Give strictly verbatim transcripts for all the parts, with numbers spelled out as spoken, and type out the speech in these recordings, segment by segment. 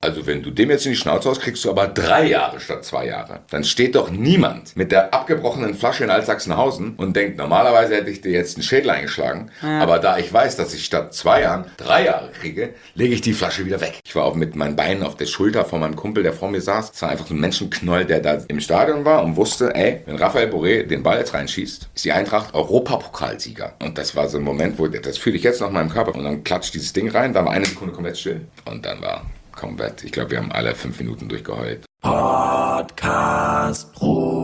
also wenn du dem jetzt in die Schnauze haust, kriegst du aber drei Jahre statt zwei Jahre. Dann steht doch niemand mit der abgebrochenen Flasche in Altsachsenhausen und denkt, normalerweise hätte ich dir jetzt einen Schädel eingeschlagen, ja. aber da ich weiß, dass ich statt zwei Jahren drei Jahre kriege, lege ich die Flasche wieder weg. Ich war auch mit meinen Beinen auf der Schulter von meinem Kumpel, der vor mir saß. Es war einfach so ein Menschenknoll, der da im Stadion war und wusste, ey, wenn Raphael Borré den Ball jetzt reinschießt, ist die Eintracht Europapokalsieger. Und das war so ein Moment, wo, das fühle ich jetzt noch in meinem Körper. Und dann klatscht dieses Ding rein, dann war eine Sekunde komplett still. Und dann war komplett, ich glaube, wir haben alle fünf Minuten durchgeheult. Podcast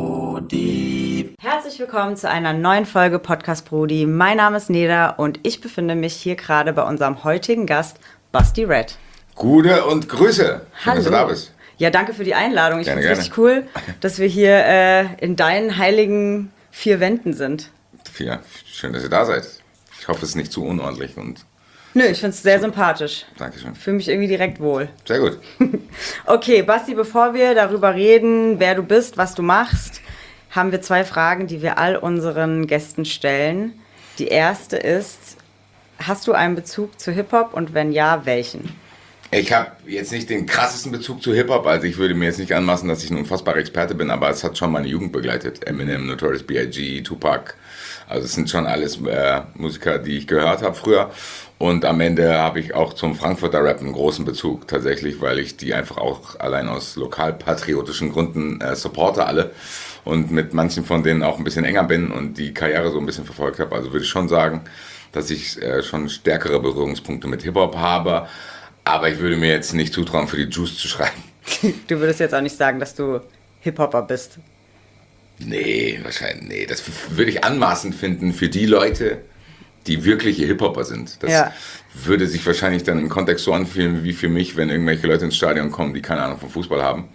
Brody. Herzlich willkommen zu einer neuen Folge Podcast Brody. Mein Name ist Neda und ich befinde mich hier gerade bei unserem heutigen Gast, Basti Red. Gute und Grüße. Schön, Hallo. dass du da bist. Ja, danke für die Einladung. Ich Gerne, finde es richtig cool, dass wir hier äh, in deinen heiligen vier Wänden sind. Ja, schön, dass ihr da seid. Ich hoffe, es ist nicht zu unordentlich und... Nö, ich finde es sehr sympathisch. Dankeschön. Fühle mich irgendwie direkt wohl. Sehr gut. Okay, Basti, bevor wir darüber reden, wer du bist, was du machst, haben wir zwei Fragen, die wir all unseren Gästen stellen. Die erste ist, hast du einen Bezug zu Hip-Hop und wenn ja, welchen? Ich habe jetzt nicht den krassesten Bezug zu Hip-Hop, also ich würde mir jetzt nicht anmaßen, dass ich ein unfassbarer Experte bin, aber es hat schon meine Jugend begleitet. Eminem, Notorious B I G, Tupac, also es sind schon alles äh, Musiker, die ich gehört habe früher. Und am Ende habe ich auch zum Frankfurter Rap einen großen Bezug, tatsächlich, weil ich die einfach auch allein aus lokalpatriotischen Gründen äh, supporte alle und mit manchen von denen auch ein bisschen enger bin und die Karriere so ein bisschen verfolgt habe. Also würde ich schon sagen, dass ich äh, schon stärkere Berührungspunkte mit Hip-Hop habe. Aber ich würde mir jetzt nicht zutrauen, für die Juice zu schreiben. Du würdest jetzt auch nicht sagen, dass du Hip-Hopper bist. Nee, wahrscheinlich, nee. Das würde ich anmaßend finden für die Leute, die wirkliche Hip-Hopper sind. Das ja. würde sich wahrscheinlich dann im Kontext so anfühlen wie für mich, wenn irgendwelche Leute ins Stadion kommen, die keine Ahnung vom Fußball haben.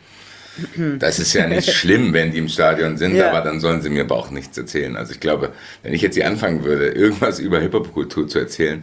Das ist ja nicht schlimm, wenn die im Stadion sind, ja. aber dann sollen sie mir aber auch nichts erzählen. Also ich glaube, wenn ich jetzt hier anfangen würde, irgendwas über Hip-Hop-Kultur zu erzählen,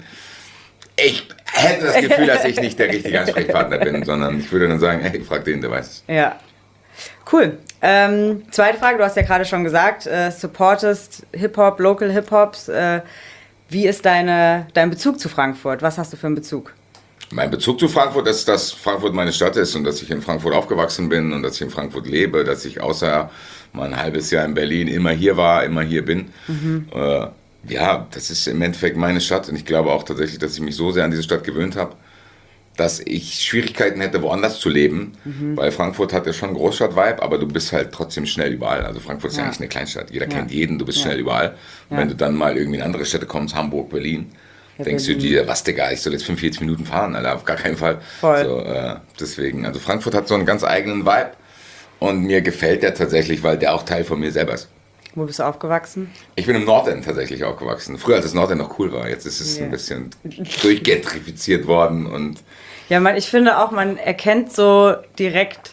ich hätte das Gefühl, dass ich nicht der richtige Ansprechpartner bin, sondern ich würde dann sagen, hey, frag den, der weiß es. Ja, cool. Ähm, zweite Frage, du hast ja gerade schon gesagt, äh, supportest Hip-Hop, Local Hip-Hops. Äh, wie ist deine, dein Bezug zu Frankfurt? Was hast du für einen Bezug? Mein Bezug zu Frankfurt ist, dass Frankfurt meine Stadt ist und dass ich in Frankfurt aufgewachsen bin und dass ich in Frankfurt lebe, dass ich außer mal ein halbes Jahr in Berlin immer hier war, immer hier bin. Mhm. Äh, Ja, das ist im Endeffekt meine Stadt und ich glaube auch tatsächlich, dass ich mich so sehr an diese Stadt gewöhnt habe, dass ich Schwierigkeiten hätte, woanders zu leben, mhm. weil Frankfurt hat ja schon einen Großstadt-Vibe, aber du bist halt trotzdem schnell überall. Also Frankfurt ist ja, ja eigentlich eine Kleinstadt, jeder ja. kennt jeden, du bist ja. schnell überall. Und ja. wenn du dann mal irgendwie in andere Städte kommst, Hamburg, Berlin, ja, denkst Berlin. du dir, was Digga, ich soll jetzt fünfundvierzig Minuten fahren, Alter, auf gar keinen Fall. Voll. So, äh, deswegen, also Frankfurt hat so einen ganz eigenen Vibe und mir gefällt der tatsächlich, weil der auch Teil von mir selber ist. Wo bist du aufgewachsen? Ich bin im Nordend tatsächlich aufgewachsen. Früher, als das Nordend noch cool war. Jetzt ist es yeah. ein bisschen durchgentrifiziert worden. Und ja, man, ich finde auch, man erkennt so direkt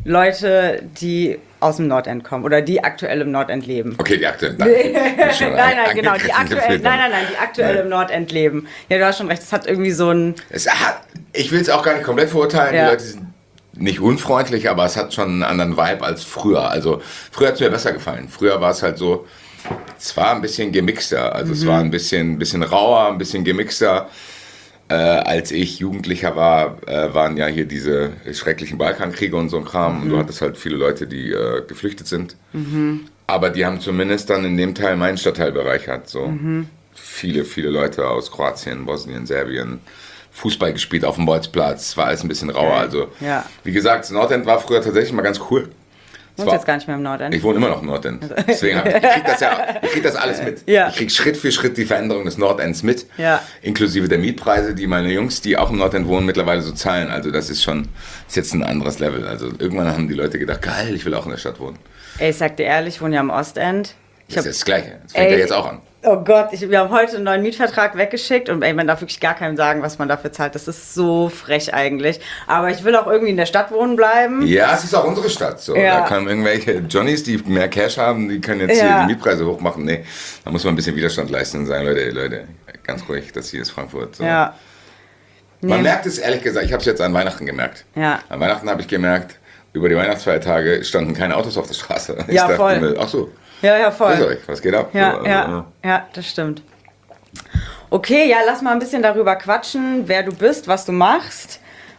Leute, die aus dem Nordend kommen oder die aktuell im Nordend leben. Okay, die aktuell. nein, nein, genau, die aktuell, nein, nein, nein, die aktuell nein. im Nordend leben. Ja, du hast schon recht, es hat irgendwie so ein... Es hat, ich will es auch gar nicht komplett verurteilen. Ja. Die Leute sind nicht unfreundlich, aber es hat schon einen anderen Vibe als früher. Also früher hat es mir besser gefallen. Früher war es halt so, es war ein bisschen gemixter. Also mhm. es war ein bisschen, bisschen rauer, ein bisschen gemixter. Äh, als ich Jugendlicher war, äh, waren ja hier diese schrecklichen Balkankriege und so ein Kram. Mhm. Und du hattest halt viele Leute, die äh, geflüchtet sind. Mhm. Aber die haben zumindest dann in dem Teil meinen Stadtteil bereichert. So. Mhm. Viele, viele Leute aus Kroatien, Bosnien, Serbien. Fußball gespielt auf dem Bolzplatz, war alles ein bisschen rauer. Also, ja. wie gesagt, das Nordend war früher tatsächlich mal ganz cool. Du wohnst jetzt gar nicht mehr im Nordend. Ich wohne immer noch im Nordend. Deswegen hab ich, ich krieg das ja, ich krieg das alles mit. Ja. Ich krieg Schritt für Schritt die Veränderung des Nordends mit. Ja. Inklusive der Mietpreise, die meine Jungs, die auch im Nordend wohnen, mittlerweile so zahlen. Also das ist schon, ist jetzt ein anderes Level. Also irgendwann haben die Leute gedacht, geil, ich will auch in der Stadt wohnen. Ey, ich sag dir ehrlich, ich wohne ja am Ostend. Ich das ist das Gleiche. Das fängt ja jetzt auch an. Oh Gott, ich, wir haben heute einen neuen Mietvertrag weggeschickt und ey, man darf wirklich gar keinem sagen, was man dafür zahlt. Das ist so frech eigentlich. Aber ich will auch irgendwie in der Stadt wohnen bleiben. Ja, es ist auch unsere Stadt. So. Ja. Da können irgendwelche Johnnies, die mehr Cash haben, die können jetzt ja. hier die Mietpreise hochmachen. Nee, da muss man ein bisschen Widerstand leisten und sagen, Leute, Leute, ganz ruhig, das hier ist Frankfurt. So. Ja. Nee. Man merkt es ehrlich gesagt, ich habe es jetzt an Weihnachten gemerkt. Ja. An Weihnachten habe ich gemerkt, über die Weihnachtsfeiertage standen keine Autos auf der Straße. Ich ja, dachte voll. Mir, ach so. Ja, ja, voll. Grüß euch, was geht ab? Ja, so, also, ja, ja, das stimmt. Okay, ja, lass mal ein bisschen darüber quatschen, wer du bist, was du machst.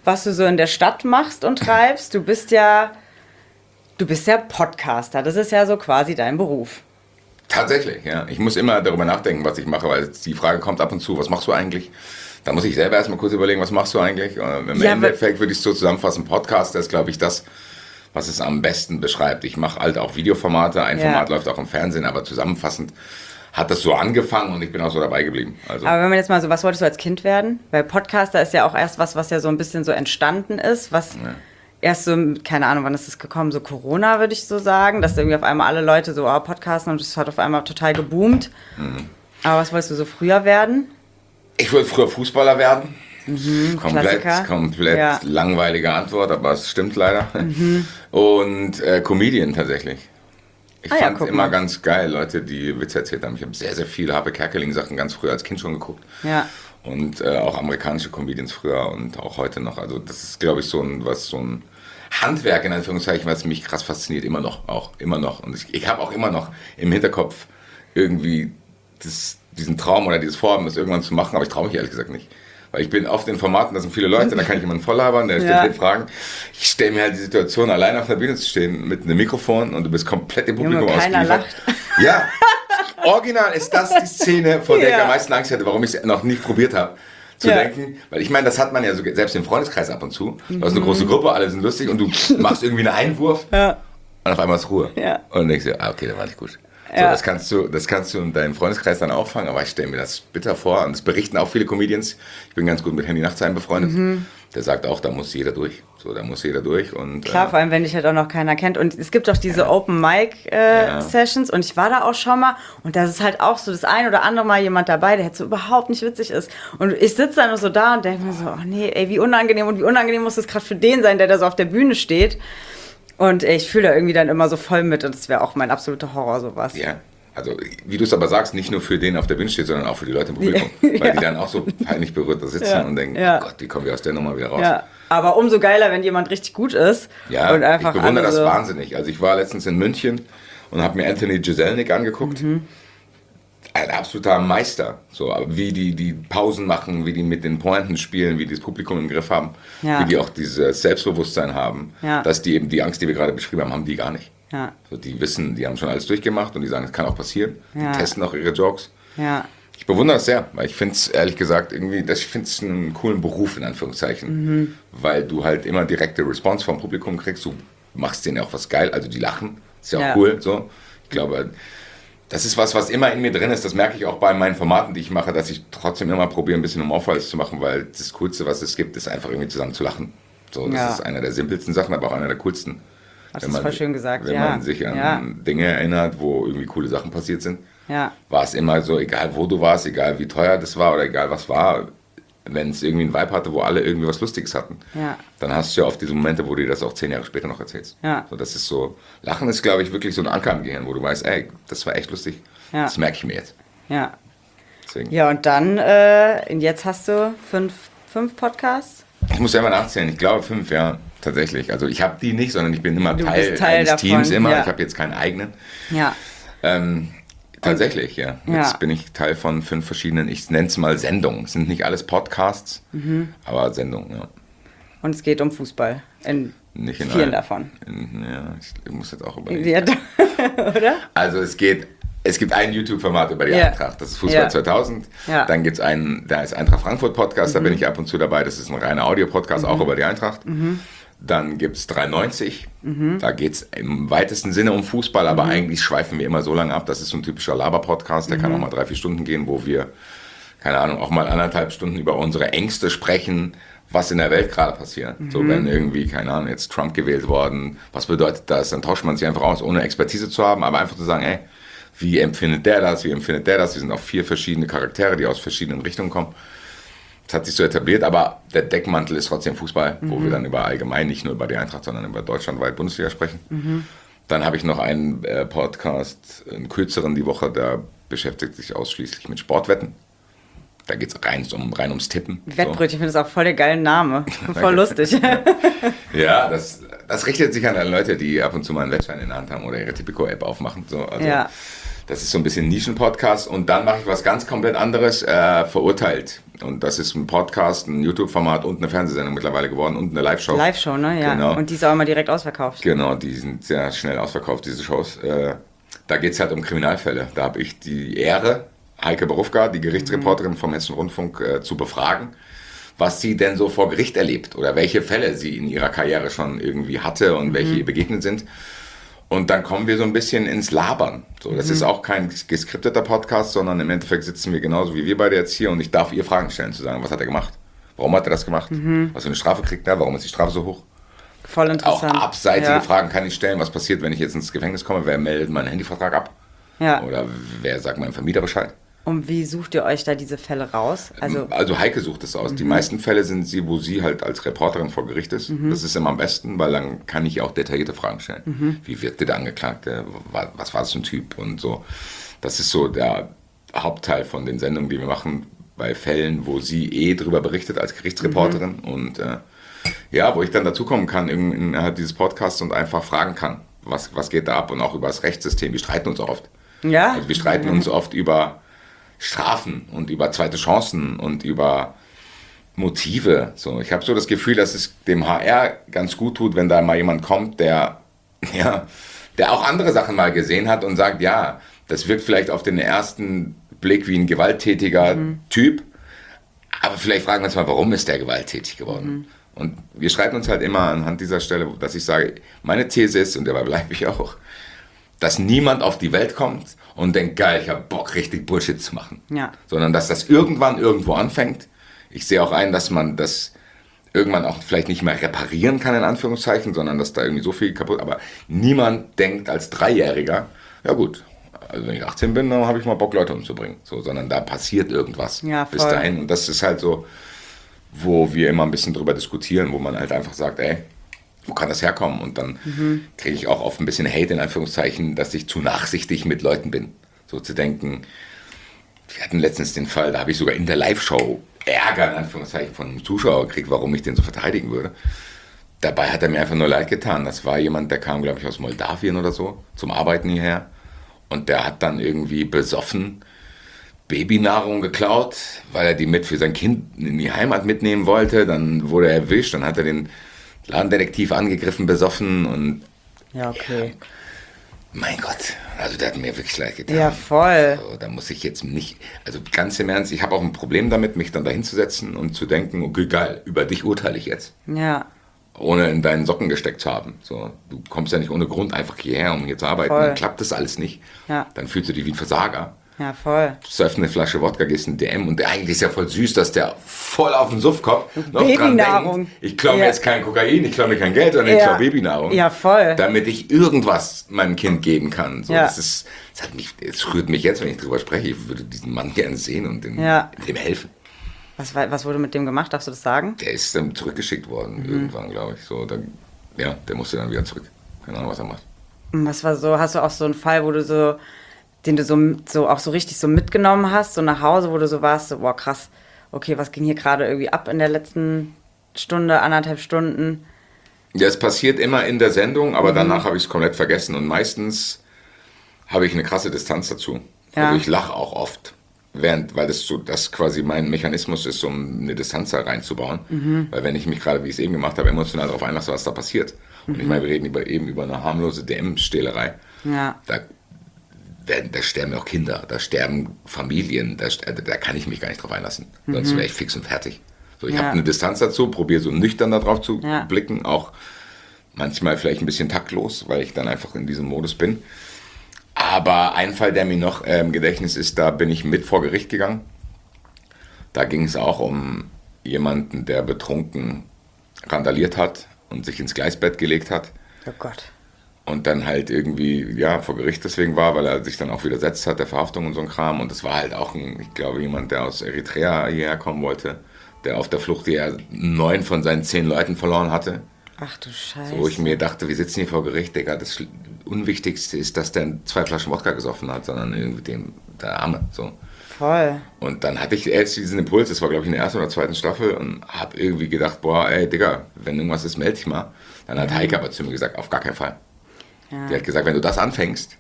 was du so in der Stadt machst und treibst. Du bist ja, du bist ja Podcaster. Das ist ja so quasi dein Beruf. Tatsächlich, ja. Ich muss immer darüber nachdenken, was ich mache, weil die Frage kommt ab und zu, was machst du eigentlich? Da muss ich selber erstmal kurz überlegen, was machst du eigentlich? Und im Ja, Endeffekt würde ich es so zusammenfassen, Podcast ist, glaube ich, das, was es am besten beschreibt. Ich mache halt auch Videoformate, ein Ja. Format läuft auch im Fernsehen, aber zusammenfassend hat das so angefangen und ich bin auch so dabei geblieben. Also, Aber wenn man jetzt mal so, was wolltest du als Kind werden? Weil Podcaster ist ja auch erst was, was ja so ein bisschen so entstanden ist, was Ja. erst so, keine Ahnung, wann ist das gekommen, so Corona würde ich so sagen, dass irgendwie auf einmal alle Leute so oh, podcasten und das hat auf einmal total geboomt. Mhm. Aber was wolltest du so früher werden? ich wollte früher Fußballer werden. komplett Klassiker. komplett Ja. langweilige Antwort, aber es stimmt leider. Und äh, Comedian tatsächlich. Ich Ah ja, fand guck immer mal. ganz geil, Leute, die Witze erzählt haben. Ich habe sehr, sehr viele Harpe Kerkeling-Sachen ganz früher als Kind schon geguckt. Ja. Und äh, auch amerikanische Comedians früher und auch heute noch. Also das ist, glaube ich, so ein, was so ein Handwerk in Anführungszeichen, was mich krass fasziniert, immer noch, auch immer noch. Und ich, ich habe auch immer noch im Hinterkopf irgendwie das, diesen Traum oder dieses Vorhaben, das irgendwann zu machen, aber ich traue mich ehrlich gesagt nicht. Weil ich bin oft in Formaten, da sind viele Leute, da kann ich jemanden voll labern, der stellt Ja. viele Fragen. Ich stelle mir halt die Situation, allein auf der Bühne zu stehen mit einem Mikrofon und du bist komplett im Publikum Junge, keiner ausgeliefert. lacht. Ja, original ist das die Szene, vor der ich Ja. am meisten Angst hatte, warum ich es noch nicht probiert habe. Zu Ja. denken, weil ich meine, das hat man ja so, selbst im Freundeskreis ab und zu. Du hast eine Mhm. große Gruppe, alle sind lustig und du machst irgendwie einen Einwurf Ja. und auf einmal ist Ruhe. Ja. Und dann denkst du, ah, okay, dann war nicht gut. So, Ja. das kannst du, das kannst du in deinem Freundeskreis dann auffangen, aber ich stelle mir das bitter vor und das berichten auch viele Comedians. Ich bin ganz gut mit Handy Nachtsheim befreundet. Mhm. Der sagt auch, da muss jeder durch. So, da muss jeder durch und Klar, äh, vor allem, wenn dich halt auch noch keiner kennt. Und es gibt auch diese Open-Mic-Sessions und ich war da auch schon mal und da ist halt auch so das ein oder andere Mal jemand dabei, der jetzt so überhaupt nicht witzig ist. Und ich sitze da nur so da und denke mir so, oh nee, ey, wie unangenehm und wie unangenehm muss das gerade für den sein, der da so auf der Bühne steht. Und ey, ich fühle da irgendwie dann immer so voll mit und das wäre auch mein absoluter Horror, sowas. ja. Also, wie du es aber sagst, nicht nur für den auf der Bühne steht, sondern auch für die Leute im Publikum. Ja. Weil die dann auch so peinlich berührt da sitzen Ja. und denken, Ja. oh Gott, wie kommen wir aus der Nummer wieder raus? Ja, aber umso geiler, wenn jemand richtig gut ist. Ja, und einfach ich bewundere alle das so- wahnsinnig. Also ich war letztens in München und habe mir Anthony Jeselnik angeguckt. Mhm. Ein absoluter Meister. So, wie die die Pausen machen, wie die mit den Pointen spielen, wie die das Publikum im Griff haben, Ja. wie die auch dieses Selbstbewusstsein haben, Ja. dass die eben die Angst, die wir gerade beschrieben haben, haben die gar nicht. Ja, So, die wissen, die haben schon alles durchgemacht und die sagen, es kann auch passieren. Ja. Die testen auch ihre Jokes. ja, Ich bewundere das sehr, weil ich finde es ehrlich gesagt irgendwie, das- ich finde es einen coolen Beruf in Anführungszeichen, Mhm. weil du halt immer direkte Response vom Publikum kriegst, du machst denen auch was geil, also die lachen, ist ja auch Ja. cool, so. Ich glaube, das ist was, was immer in mir drin ist, das merke ich auch bei meinen Formaten, die ich mache, dass ich trotzdem immer probiere, ein bisschen humorvolles zu machen, weil das Coolste, was es gibt, ist einfach irgendwie zusammen zu lachen. So, das Ja. ist einer der simpelsten Sachen, aber auch einer der coolsten. hast Wenn du man- voll schön gesagt, Wenn ja. man sich an ja, Dinge erinnert, wo irgendwie coole Sachen passiert sind, ja, war es immer so, egal wo du warst, egal wie teuer das war oder egal was war, wenn es irgendwie einen Vibe hatte, wo alle irgendwie was Lustiges hatten, Ja. dann hast du ja oft diese Momente, wo du dir das auch zehn Jahre später noch erzählst. Ja. So, das ist so, Lachen ist, glaube ich, wirklich so ein Anker im Gehirn, wo du weißt, ey, das war echt lustig. Ja. Das merke ich mir jetzt. ja. Deswegen. Ja, und dann, äh, und jetzt hast du fünf, fünf Podcasts? Ich muss selber nachzählen, ich glaube fünf, ja, tatsächlich. Also ich habe die nicht, sondern ich bin immer Du Teil, bist Teil eines davon, Teams immer. ja. Ich habe jetzt keinen eigenen. Ja. Ähm, tatsächlich, ja. Ja. Jetzt bin ich Teil von fünf verschiedenen, ich nenne es mal Sendungen. Es sind nicht alles Podcasts, Mhm. aber Sendungen, ja. Und es geht um Fußball. In Nicht in vielen allen. davon. In, ja, ich, ich muss jetzt auch überlegen. Ja, oder? Also es geht, es gibt ein YouTube-Format über die Ja. Eintracht, das ist Fußball Ja. zweitausend. Ja. Dann gibt es einen, da ist Eintracht Frankfurt Podcast, da bin ich ab und zu dabei, das ist ein reiner Audio-Podcast, auch über die Eintracht. Dann gibt es dreiundneunzig, da geht es im weitesten Sinne um Fußball, aber eigentlich schweifen wir immer so lange ab, das ist so ein typischer Laber-Podcast, der kann auch mal drei, vier Stunden gehen, wo wir, keine Ahnung, auch mal anderthalb Stunden über unsere Ängste sprechen, was in der Welt gerade passiert. So, wenn irgendwie, keine Ahnung, jetzt Trump gewählt worden, was bedeutet das? Dann tauscht man sich einfach aus, ohne Expertise zu haben, aber einfach zu sagen, ey, wie empfindet der das, wie empfindet der das? Wir sind auch vier verschiedene Charaktere, die aus verschiedenen Richtungen kommen. Das hat sich so etabliert, aber der Deckmantel ist trotzdem Fußball, wo wir dann über allgemein, nicht nur über die Eintracht, sondern über deutschlandweit Bundesliga sprechen. Dann habe ich noch einen äh, Podcast, einen kürzeren die Woche, der beschäftigt sich ausschließlich mit Sportwetten. Da geht es rein, um, rein ums Tippen. Wettbrötchen, ich finde das auch voll der geile Name. Voll lustig. Ja, das, das richtet sich an alle Leute, die ab und zu mal einen Wettschein in der Hand haben oder ihre Tipico-App aufmachen. So, also Ja. Das ist so ein bisschen Nischen-Podcast. Und dann mache ich was ganz komplett anderes, äh, Verurteilt. Und das ist ein Podcast, ein YouTube-Format und eine Fernsehsendung mittlerweile geworden und eine Live-Show. Live-Show, ne? Ja. Genau. Und die ist auch immer direkt ausverkauft. Genau, die sind sehr schnell ausverkauft, diese Shows. Äh, da geht es halt um Kriminalfälle. Da habe ich die Ehre, Heike Berufka, die Gerichtsreporterin vom Hessischen Rundfunk, äh, zu befragen, was sie denn so vor Gericht erlebt oder welche Fälle sie in ihrer Karriere schon irgendwie hatte und mhm. welche ihr begegnet sind. Und dann kommen wir so ein bisschen ins Labern. So, das mhm. ist auch kein geskripteter Podcast, sondern im Endeffekt sitzen wir genauso wie wir beide jetzt hier und ich darf ihr Fragen stellen, zu sagen, was hat er gemacht? Warum hat er das gemacht? Mhm. Was für eine Strafe kriegt er? Warum ist die Strafe so hoch? Voll interessant. Auch abseitige ja. Fragen kann ich stellen. Was passiert, wenn ich jetzt ins Gefängnis komme? Wer meldet meinen Handyvertrag ab? Ja. Oder wer sagt meinem Vermieter Bescheid? Und wie sucht ihr euch da diese Fälle raus? Also, also Heike sucht es aus. Mhm. Die meisten Fälle sind sie, wo sie halt als Reporterin vor Gericht ist. Mhm. Das ist immer am besten, weil dann kann ich auch detaillierte Fragen stellen. Mhm. Wie wirkte der Angeklagte? Was war das für ein Typ? Und so. Das ist so der Hauptteil von den Sendungen, die wir machen, bei Fällen, wo sie eh drüber berichtet als Gerichtsreporterin. Mhm. Und äh, ja, wo ich dann dazukommen kann innerhalb dieses Podcasts und einfach fragen kann, was, was geht da ab? Und auch über das Rechtssystem. Wir streiten uns oft. Ja. Also wir streiten uns oft über Strafen und über zweite Chancen und über Motive. So, ich habe so das Gefühl, dass es dem H R ganz gut tut, wenn da mal jemand kommt, der, ja, der auch andere Sachen mal gesehen hat und sagt, ja, das wirkt vielleicht auf den ersten Blick wie ein gewalttätiger mhm. Typ, aber vielleicht fragen wir uns mal, warum ist der gewalttätig geworden? Mhm. Und wir streiten uns halt immer anhand dieser Stelle, dass ich sage, meine These ist, und dabei bleibe ich auch, dass niemand auf die Welt kommt und denkt, geil, ich habe Bock, richtig Bullshit zu machen. Ja. Sondern dass das irgendwann irgendwo anfängt. Ich sehe auch ein, dass man das irgendwann auch vielleicht nicht mehr reparieren kann, in Anführungszeichen, sondern dass da irgendwie so viel kaputt ist. Aber niemand denkt als Dreijähriger, ja gut, also wenn ich achtzehn bin, dann habe ich mal Bock, Leute umzubringen. So, sondern da passiert irgendwas ja, bis dahin. Und das ist halt so, wo wir immer ein bisschen drüber diskutieren, wo man halt einfach sagt, ey, wo kann das herkommen? Und dann mhm. kriege ich auch oft ein bisschen Hate, in Anführungszeichen, dass ich zu nachsichtig mit Leuten bin. So zu denken, wir hatten letztens den Fall, da habe ich sogar in der Live-Show Ärger, in Anführungszeichen, von einem Zuschauer gekriegt, warum ich den so verteidigen würde. Dabei hat er mir einfach nur leid getan. Das war jemand, der kam, glaube ich, aus Moldawien oder so, zum Arbeiten hierher. Und der hat dann irgendwie besoffen Babynahrung geklaut, weil er die mit für sein Kind in die Heimat mitnehmen wollte. Dann wurde er erwischt, dann hat er den Ladendetektiv angegriffen, besoffen und ja, okay. Ja, mein Gott, also der hat mir wirklich leid getan. Ja, voll. Also, da muss ich jetzt nicht, also ganz im Ernst, ich habe auch ein Problem damit, mich dann da hinzusetzen und zu denken, okay, geil, über dich urteile ich jetzt. Ja. Ohne in deinen Socken gesteckt zu haben. So, du kommst ja nicht ohne Grund einfach hierher, um hier zu arbeiten. Voll. Dann klappt das alles nicht. Ja. Dann fühlst du dich wie ein Versager. Ja, voll. Du surfst eine Flasche Wodka, gehst in D M und eigentlich ist ja voll süß, dass der voll auf den Suff kommt, noch dran denkt, ich klaue mir ja. jetzt kein Kokain, ich klaue mir kein Geld, sondern ja. ich klaue Babynahrung. Ja, voll. Damit ich irgendwas meinem Kind geben kann. So, ja. das ist, das hat mich, es rührt mich jetzt, wenn ich drüber spreche, ich würde diesen Mann gerne sehen und dem, ja. dem helfen. Was, was wurde mit dem gemacht, darfst du das sagen? Der ist dann zurückgeschickt worden, mhm. irgendwann, glaube ich. So, dann, ja, der musste dann wieder zurück. Keine Ahnung, was er macht. Was war so, hast du auch so einen Fall, wo du so, den du so, so auch so richtig so mitgenommen hast, so nach Hause, wo du so warst, so, boah, krass, okay, was ging hier gerade irgendwie ab in der letzten Stunde, anderthalb Stunden? Ja, es passiert immer in der Sendung, aber mhm. danach habe ich es komplett vergessen und meistens habe ich eine krasse Distanz dazu. Ja. Also ich lache auch oft, während, weil das so, das quasi mein Mechanismus ist, um eine Distanz da reinzubauen. Mhm. Weil wenn ich mich gerade, wie ich es eben gemacht habe, emotional darauf einlasse, was da passiert. Und mhm. ich meine, wir reden über, eben über eine harmlose D M-Stehlerei. Ja. Da werden, da sterben auch Kinder, da sterben Familien, da, da kann ich mich gar nicht drauf einlassen. Mhm. Sonst wäre ich fix und fertig. So, ich ja. habe eine Distanz dazu, probiere so nüchtern da drauf zu ja. blicken, auch manchmal vielleicht ein bisschen taktlos, weil ich dann einfach in diesem Modus bin. Aber ein Fall, der mir noch äh, im Gedächtnis ist, da bin ich mit vor Gericht gegangen. Da ging es auch um jemanden, der betrunken randaliert hat und sich ins Gleisbett gelegt hat. Oh Gott. Und dann halt irgendwie, ja, vor Gericht deswegen war, weil er sich dann auch widersetzt hat, der Verhaftung und so ein Kram. Und das war halt auch, ein, ich glaube, jemand, der aus Eritrea hierher kommen wollte, der auf der Flucht hier neun von seinen zehn Leuten verloren hatte. Ach du Scheiße. So, wo ich mir dachte, wir sitzen hier vor Gericht, Digga, das Unwichtigste ist, dass der zwei Flaschen Wodka gesoffen hat, sondern irgendwie den, der Arme, so. Voll. Und dann hatte ich erst diesen Impuls, das war glaube ich in der ersten oder zweiten Staffel, und habe irgendwie gedacht, boah, ey, Digga, wenn irgendwas ist, melde dich mal. Dann hat mhm. Heike aber zu mir gesagt, auf gar keinen Fall. Ja. Die hat gesagt, wenn du das anfängst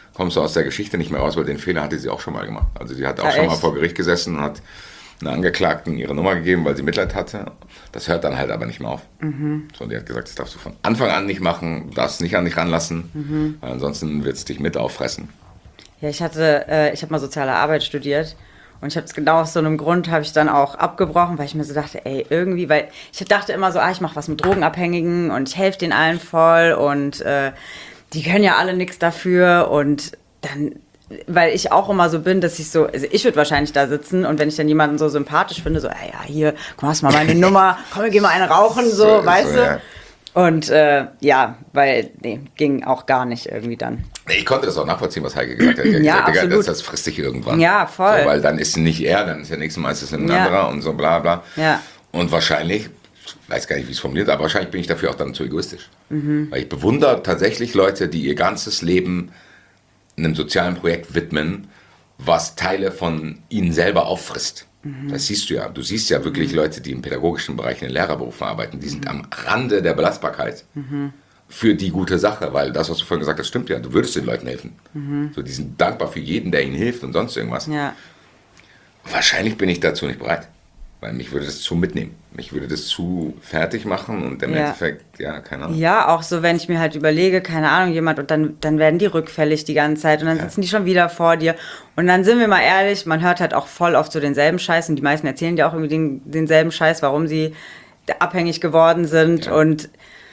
kommst du aus der Geschichte nicht mehr raus, weil den Fehler hatte sie auch schon mal gemacht. Also sie hat auch Ja, schon echt? mal vor Gericht gesessen und hat einer Angeklagten ihre Nummer gegeben, weil sie Mitleid hatte. Das hört dann halt aber nicht mehr auf. Mhm. So, die hat gesagt, das darfst du von Anfang an nicht machen, du darfst nicht an dich ranlassen, mhm. weil ansonsten wird es dich mit auffressen. Ja, ich hatte, äh, ich habe mal soziale Arbeit studiert und ich habe es genau aus so einem Grund habe ich dann auch abgebrochen, weil ich mir so dachte, ey, irgendwie, weil ich dachte immer so, ah, ich mache was mit Drogenabhängigen und ich helfe denen allen voll und äh, die können ja alle nichts dafür und dann, weil ich auch immer so bin, dass ich so, also ich würde wahrscheinlich da sitzen und wenn ich dann jemanden so sympathisch finde, so, ey, ja, hier, komm, hast mal meine Nummer, komm, wir gehen mal eine rauchen, so, So ist weißt so, du? ja. Und äh, ja, weil, nee, ging auch gar nicht irgendwie dann. Ich konnte das auch nachvollziehen, was Heike gesagt hat. Er hat Ja, gesagt, Digga, absolut. das, das frisst dich irgendwann. Ja, voll. So, weil dann ist nicht er, dann ist der nächste Mal ist es ein Ja. anderer und so bla bla. Ja. Und wahrscheinlich, ich weiß gar nicht, wie es formuliert, aber wahrscheinlich bin ich dafür auch dann zu egoistisch. Mhm. Weil ich bewundere tatsächlich Leute, die ihr ganzes Leben einem sozialen Projekt widmen, was Teile von ihnen selber auffrisst. Mhm. Das siehst du ja. Du siehst ja wirklich Leute, die im pädagogischen Bereich in den Lehrerberufen arbeiten, die sind am Rande der Belastbarkeit Mhm. für die gute Sache, weil das, was du vorhin gesagt hast, stimmt ja. Du würdest den Leuten helfen. So, die sind dankbar für jeden, der ihnen hilft und sonst irgendwas. Ja. Wahrscheinlich bin ich dazu nicht bereit, weil mich würde das zu mitnehmen. Mich würde das zu fertig machen und im Ja. Endeffekt, ja, keine Ahnung. Ja, auch so, wenn ich mir halt überlege, keine Ahnung, jemand und dann, dann werden die rückfällig die ganze Zeit und dann sitzen die schon wieder vor dir. Und dann sind wir mal ehrlich, man hört halt auch voll oft so denselben Scheiß und die meisten erzählen dir auch irgendwie den, denselben Scheiß, warum sie abhängig geworden sind Ja. und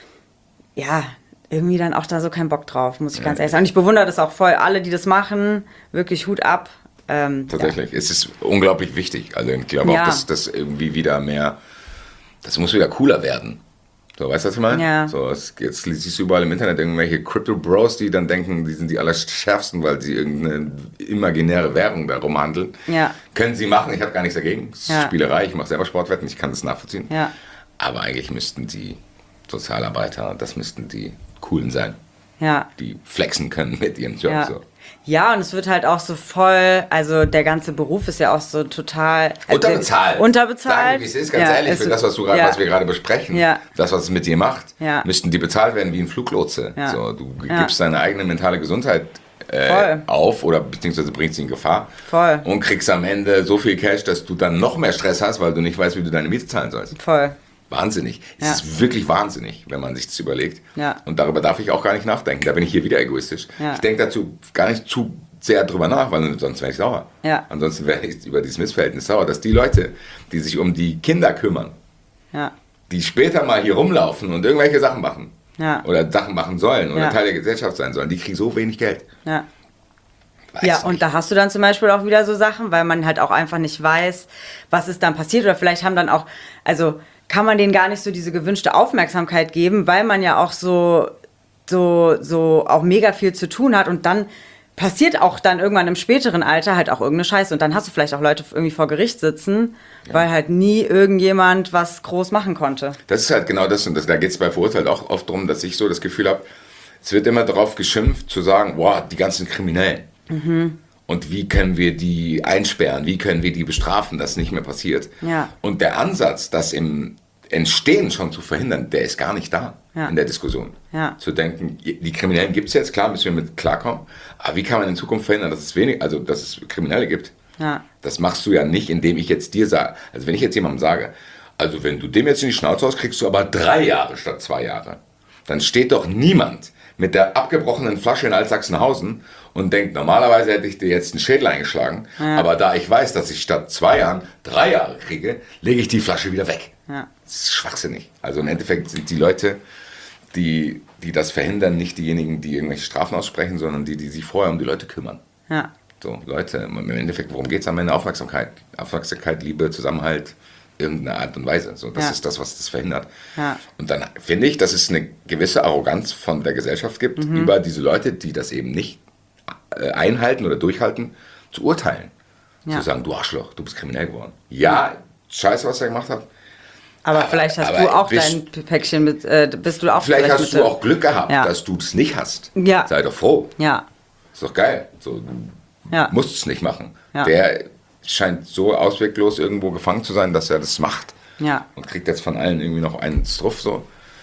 ja, irgendwie dann auch da so keinen Bock drauf, muss ich ganz Ja. ehrlich sagen. Und ich bewundere das auch voll, alle, die das machen, wirklich Hut ab. Ähm, Tatsächlich, es ist unglaublich wichtig. Also ich glaube Ja. auch, dass das irgendwie wieder mehr, das muss wieder cooler werden. So, weißt du, was ich meine? Ja. So, es, jetzt siehst du überall im Internet irgendwelche Crypto-Bros, die dann denken, die sind die allerschärfsten, weil sie irgendeine imaginäre Währung darum handeln. Ja. Können sie machen, ich habe gar nichts dagegen. Es ist Ja. Spielerei, ich mache selber Sportwetten, ich kann das nachvollziehen. Ja. Aber eigentlich müssten die Sozialarbeiter, das müssten die Coolen sein, Ja. die flexen können mit ihrem Job. Ja. So. Ja, und es wird halt auch so voll, also der ganze Beruf ist ja auch so total... Also Unterbezahlt. Unterbezahlt. Sagen, wie es ist, ganz Ja, ehrlich, es- für das, was, du grad, ja. was wir gerade besprechen, Ja. das, was es mit dir macht, Ja. müssten die bezahlt werden wie ein Fluglotse. Ja. So, du Ja. gibst deine eigene mentale Gesundheit äh, Voll. auf oder beziehungsweise bringst sie in Gefahr Voll. und kriegst am Ende so viel Cash, dass du dann noch mehr Stress hast, weil du nicht weißt, wie du deine Miete zahlen sollst. Voll. Wahnsinnig. Es Ja. ist wirklich wahnsinnig, wenn man sich das überlegt. Ja. Und darüber darf ich auch gar nicht nachdenken. Da bin ich hier wieder egoistisch. Ja. Ich denke dazu gar nicht zu sehr drüber nach, weil sonst wäre ich sauer. Ja. Ansonsten wäre ich über dieses Missverhältnis sauer, dass die Leute, die sich um die Kinder kümmern, Ja. die später mal hier rumlaufen und irgendwelche Sachen machen Ja. oder Sachen machen sollen oder Ja. Teil der Gesellschaft sein sollen, die kriegen so wenig Geld. Ja. Weiß Ja, nicht. und da hast du dann zum Beispiel auch wieder so Sachen, weil man halt auch einfach nicht weiß, was ist dann passiert. Oder vielleicht haben dann auch, also kann man denen gar nicht so diese gewünschte Aufmerksamkeit geben, weil man ja auch so, so, so auch mega viel zu tun hat. Und dann passiert auch dann irgendwann im späteren Alter halt auch irgendeine Scheiße. Und dann hast du vielleicht auch Leute irgendwie vor Gericht sitzen, weil halt nie irgendjemand was groß machen konnte. Das ist halt genau das, und das, da geht es bei Verurteilt auch oft darum, dass ich so das Gefühl habe, es wird immer darauf geschimpft, zu sagen, boah, die ganzen Kriminellen. Und wie können wir die einsperren, wie können wir die bestrafen, dass nicht mehr passiert. Ja. Und der Ansatz, das im Entstehen schon zu verhindern, der ist gar nicht da Ja. in der Diskussion. Ja. Zu denken, die Kriminellen gibt es jetzt, klar, müssen wir mit klarkommen, aber wie kann man in Zukunft verhindern, dass es wenig, also dass es Kriminelle gibt? Ja. Das machst du ja nicht, indem ich jetzt dir sage, also wenn ich jetzt jemandem sage, also wenn du dem jetzt in die Schnauze haust, kriegst du aber drei Jahre statt zwei Jahre. Dann steht doch niemand mit der abgebrochenen Flasche in Altsachsenhausen und denkt, normalerweise hätte ich dir jetzt einen Schädel eingeschlagen, Ja. aber da ich weiß, dass ich statt zwei Jahren drei Jahre kriege, lege ich die Flasche wieder weg. Ja. Das ist schwachsinnig. Also im Endeffekt sind die Leute, die, die das verhindern, nicht diejenigen, die irgendwelche Strafen aussprechen, sondern die, die sich vorher um die Leute kümmern. Ja. So, Leute, im Endeffekt, worum geht es am Ende? Aufmerksamkeit. Aufmerksamkeit, Liebe, Zusammenhalt, irgendeine Art und Weise. So, das Ja. ist das, was das verhindert. Ja. Und dann finde ich, dass es eine gewisse Arroganz von der Gesellschaft gibt, Mhm. über diese Leute, die das eben nicht äh, einhalten oder durchhalten, zu urteilen. Ja. Zu sagen, du Arschloch, du bist kriminell geworden. Ja, scheiße, was er gemacht hat. Aber, Aber- vielleicht hast aber du auch bist- dein Päckchen mit, äh, bist du auch Vielleicht hast mit du dem- auch Glück gehabt, Ja. dass du es nicht hast. Ja. Sei doch froh. Ja. Ist doch geil. So, du Ja. musst es nicht machen. Ja. Der scheint so ausweglos irgendwo gefangen zu sein, dass er das macht. Ja. Und kriegt jetzt von allen irgendwie noch einen Struff so.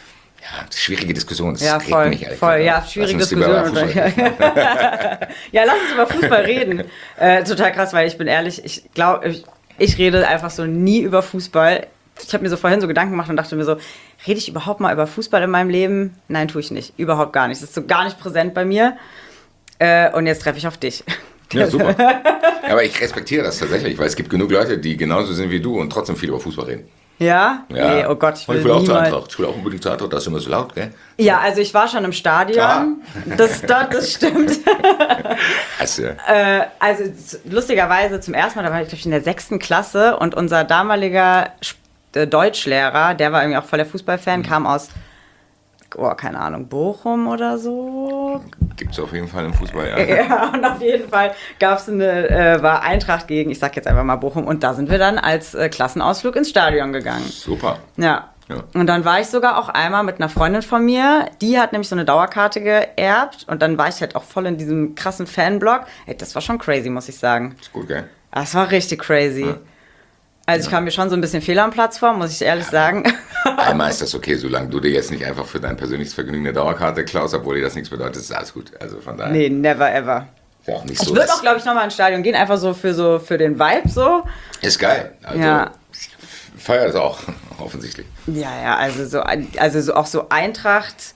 Ja, schwierige Diskussion. Das Ja, regt voll, mich, ehrlich voll, gesagt. ja, schwierige Lass uns lieber über Diskussion. Fußball reden. Ja, lass uns über Fußball reden. Äh, total krass, weil ich bin ehrlich, ich glaube, ich, ich rede einfach so nie über Fußball. Ich habe mir so vorhin so Gedanken gemacht und dachte mir so, rede ich überhaupt mal über Fußball in meinem Leben? Nein, tue ich nicht. Überhaupt gar nicht. Das ist so gar nicht präsent bei mir. Äh, und jetzt treffe ich auf dich. Ja, super. Ja, aber ich respektiere das tatsächlich, weil es gibt genug Leute, die genauso sind wie du und trotzdem viel über Fußball reden. Ja? Ja. Nee, oh Gott, ich Und will, ich will auch zur niemals... Eintracht. Ich will auch unbedingt zur Eintracht, das ist immer so laut, gell? Ja, also ich war schon im Stadion. Das, das, das stimmt. Also, äh, also z- lustigerweise zum ersten Mal, da war ich glaube ich in der sechsten Klasse und unser damaliger Sp- äh, Deutschlehrer, der war irgendwie auch voll der Fußballfan, Mhm. kam aus, oh, keine Ahnung, Bochum oder so. gibt es auf jeden Fall im Fußball, ja. Ja, und auf jeden Fall gab es eine, äh, war Eintracht gegen, ich sag jetzt einfach mal Bochum, und da sind wir dann als äh, Klassenausflug ins Stadion gegangen. Super. Ja. Ja. Und dann war ich sogar auch einmal mit einer Freundin von mir, die hat nämlich so eine Dauerkarte geerbt und dann war ich halt auch voll in diesem krassen Fanblock. Ey, das war schon crazy, muss ich sagen. Ist gut, gell? Das war richtig crazy. Ja. Also ich kam mir schon so ein bisschen fehl am Platz vor, muss ich ehrlich sagen. Einmal ist das okay, solange du dir jetzt nicht einfach für dein persönliches Vergnügen eine Dauerkarte klaust, obwohl dir das nichts bedeutet, ist alles gut. Also von daher. Nee, never ever. Ist ja auch nicht Ich so. würde dass- auch, glaube ich, nochmal ins Stadion gehen, einfach so für so für den Vibe so. Ist geil. Also, Ja. ich feiere das auch, offensichtlich. Ja, ja, also so, also so auch so Eintracht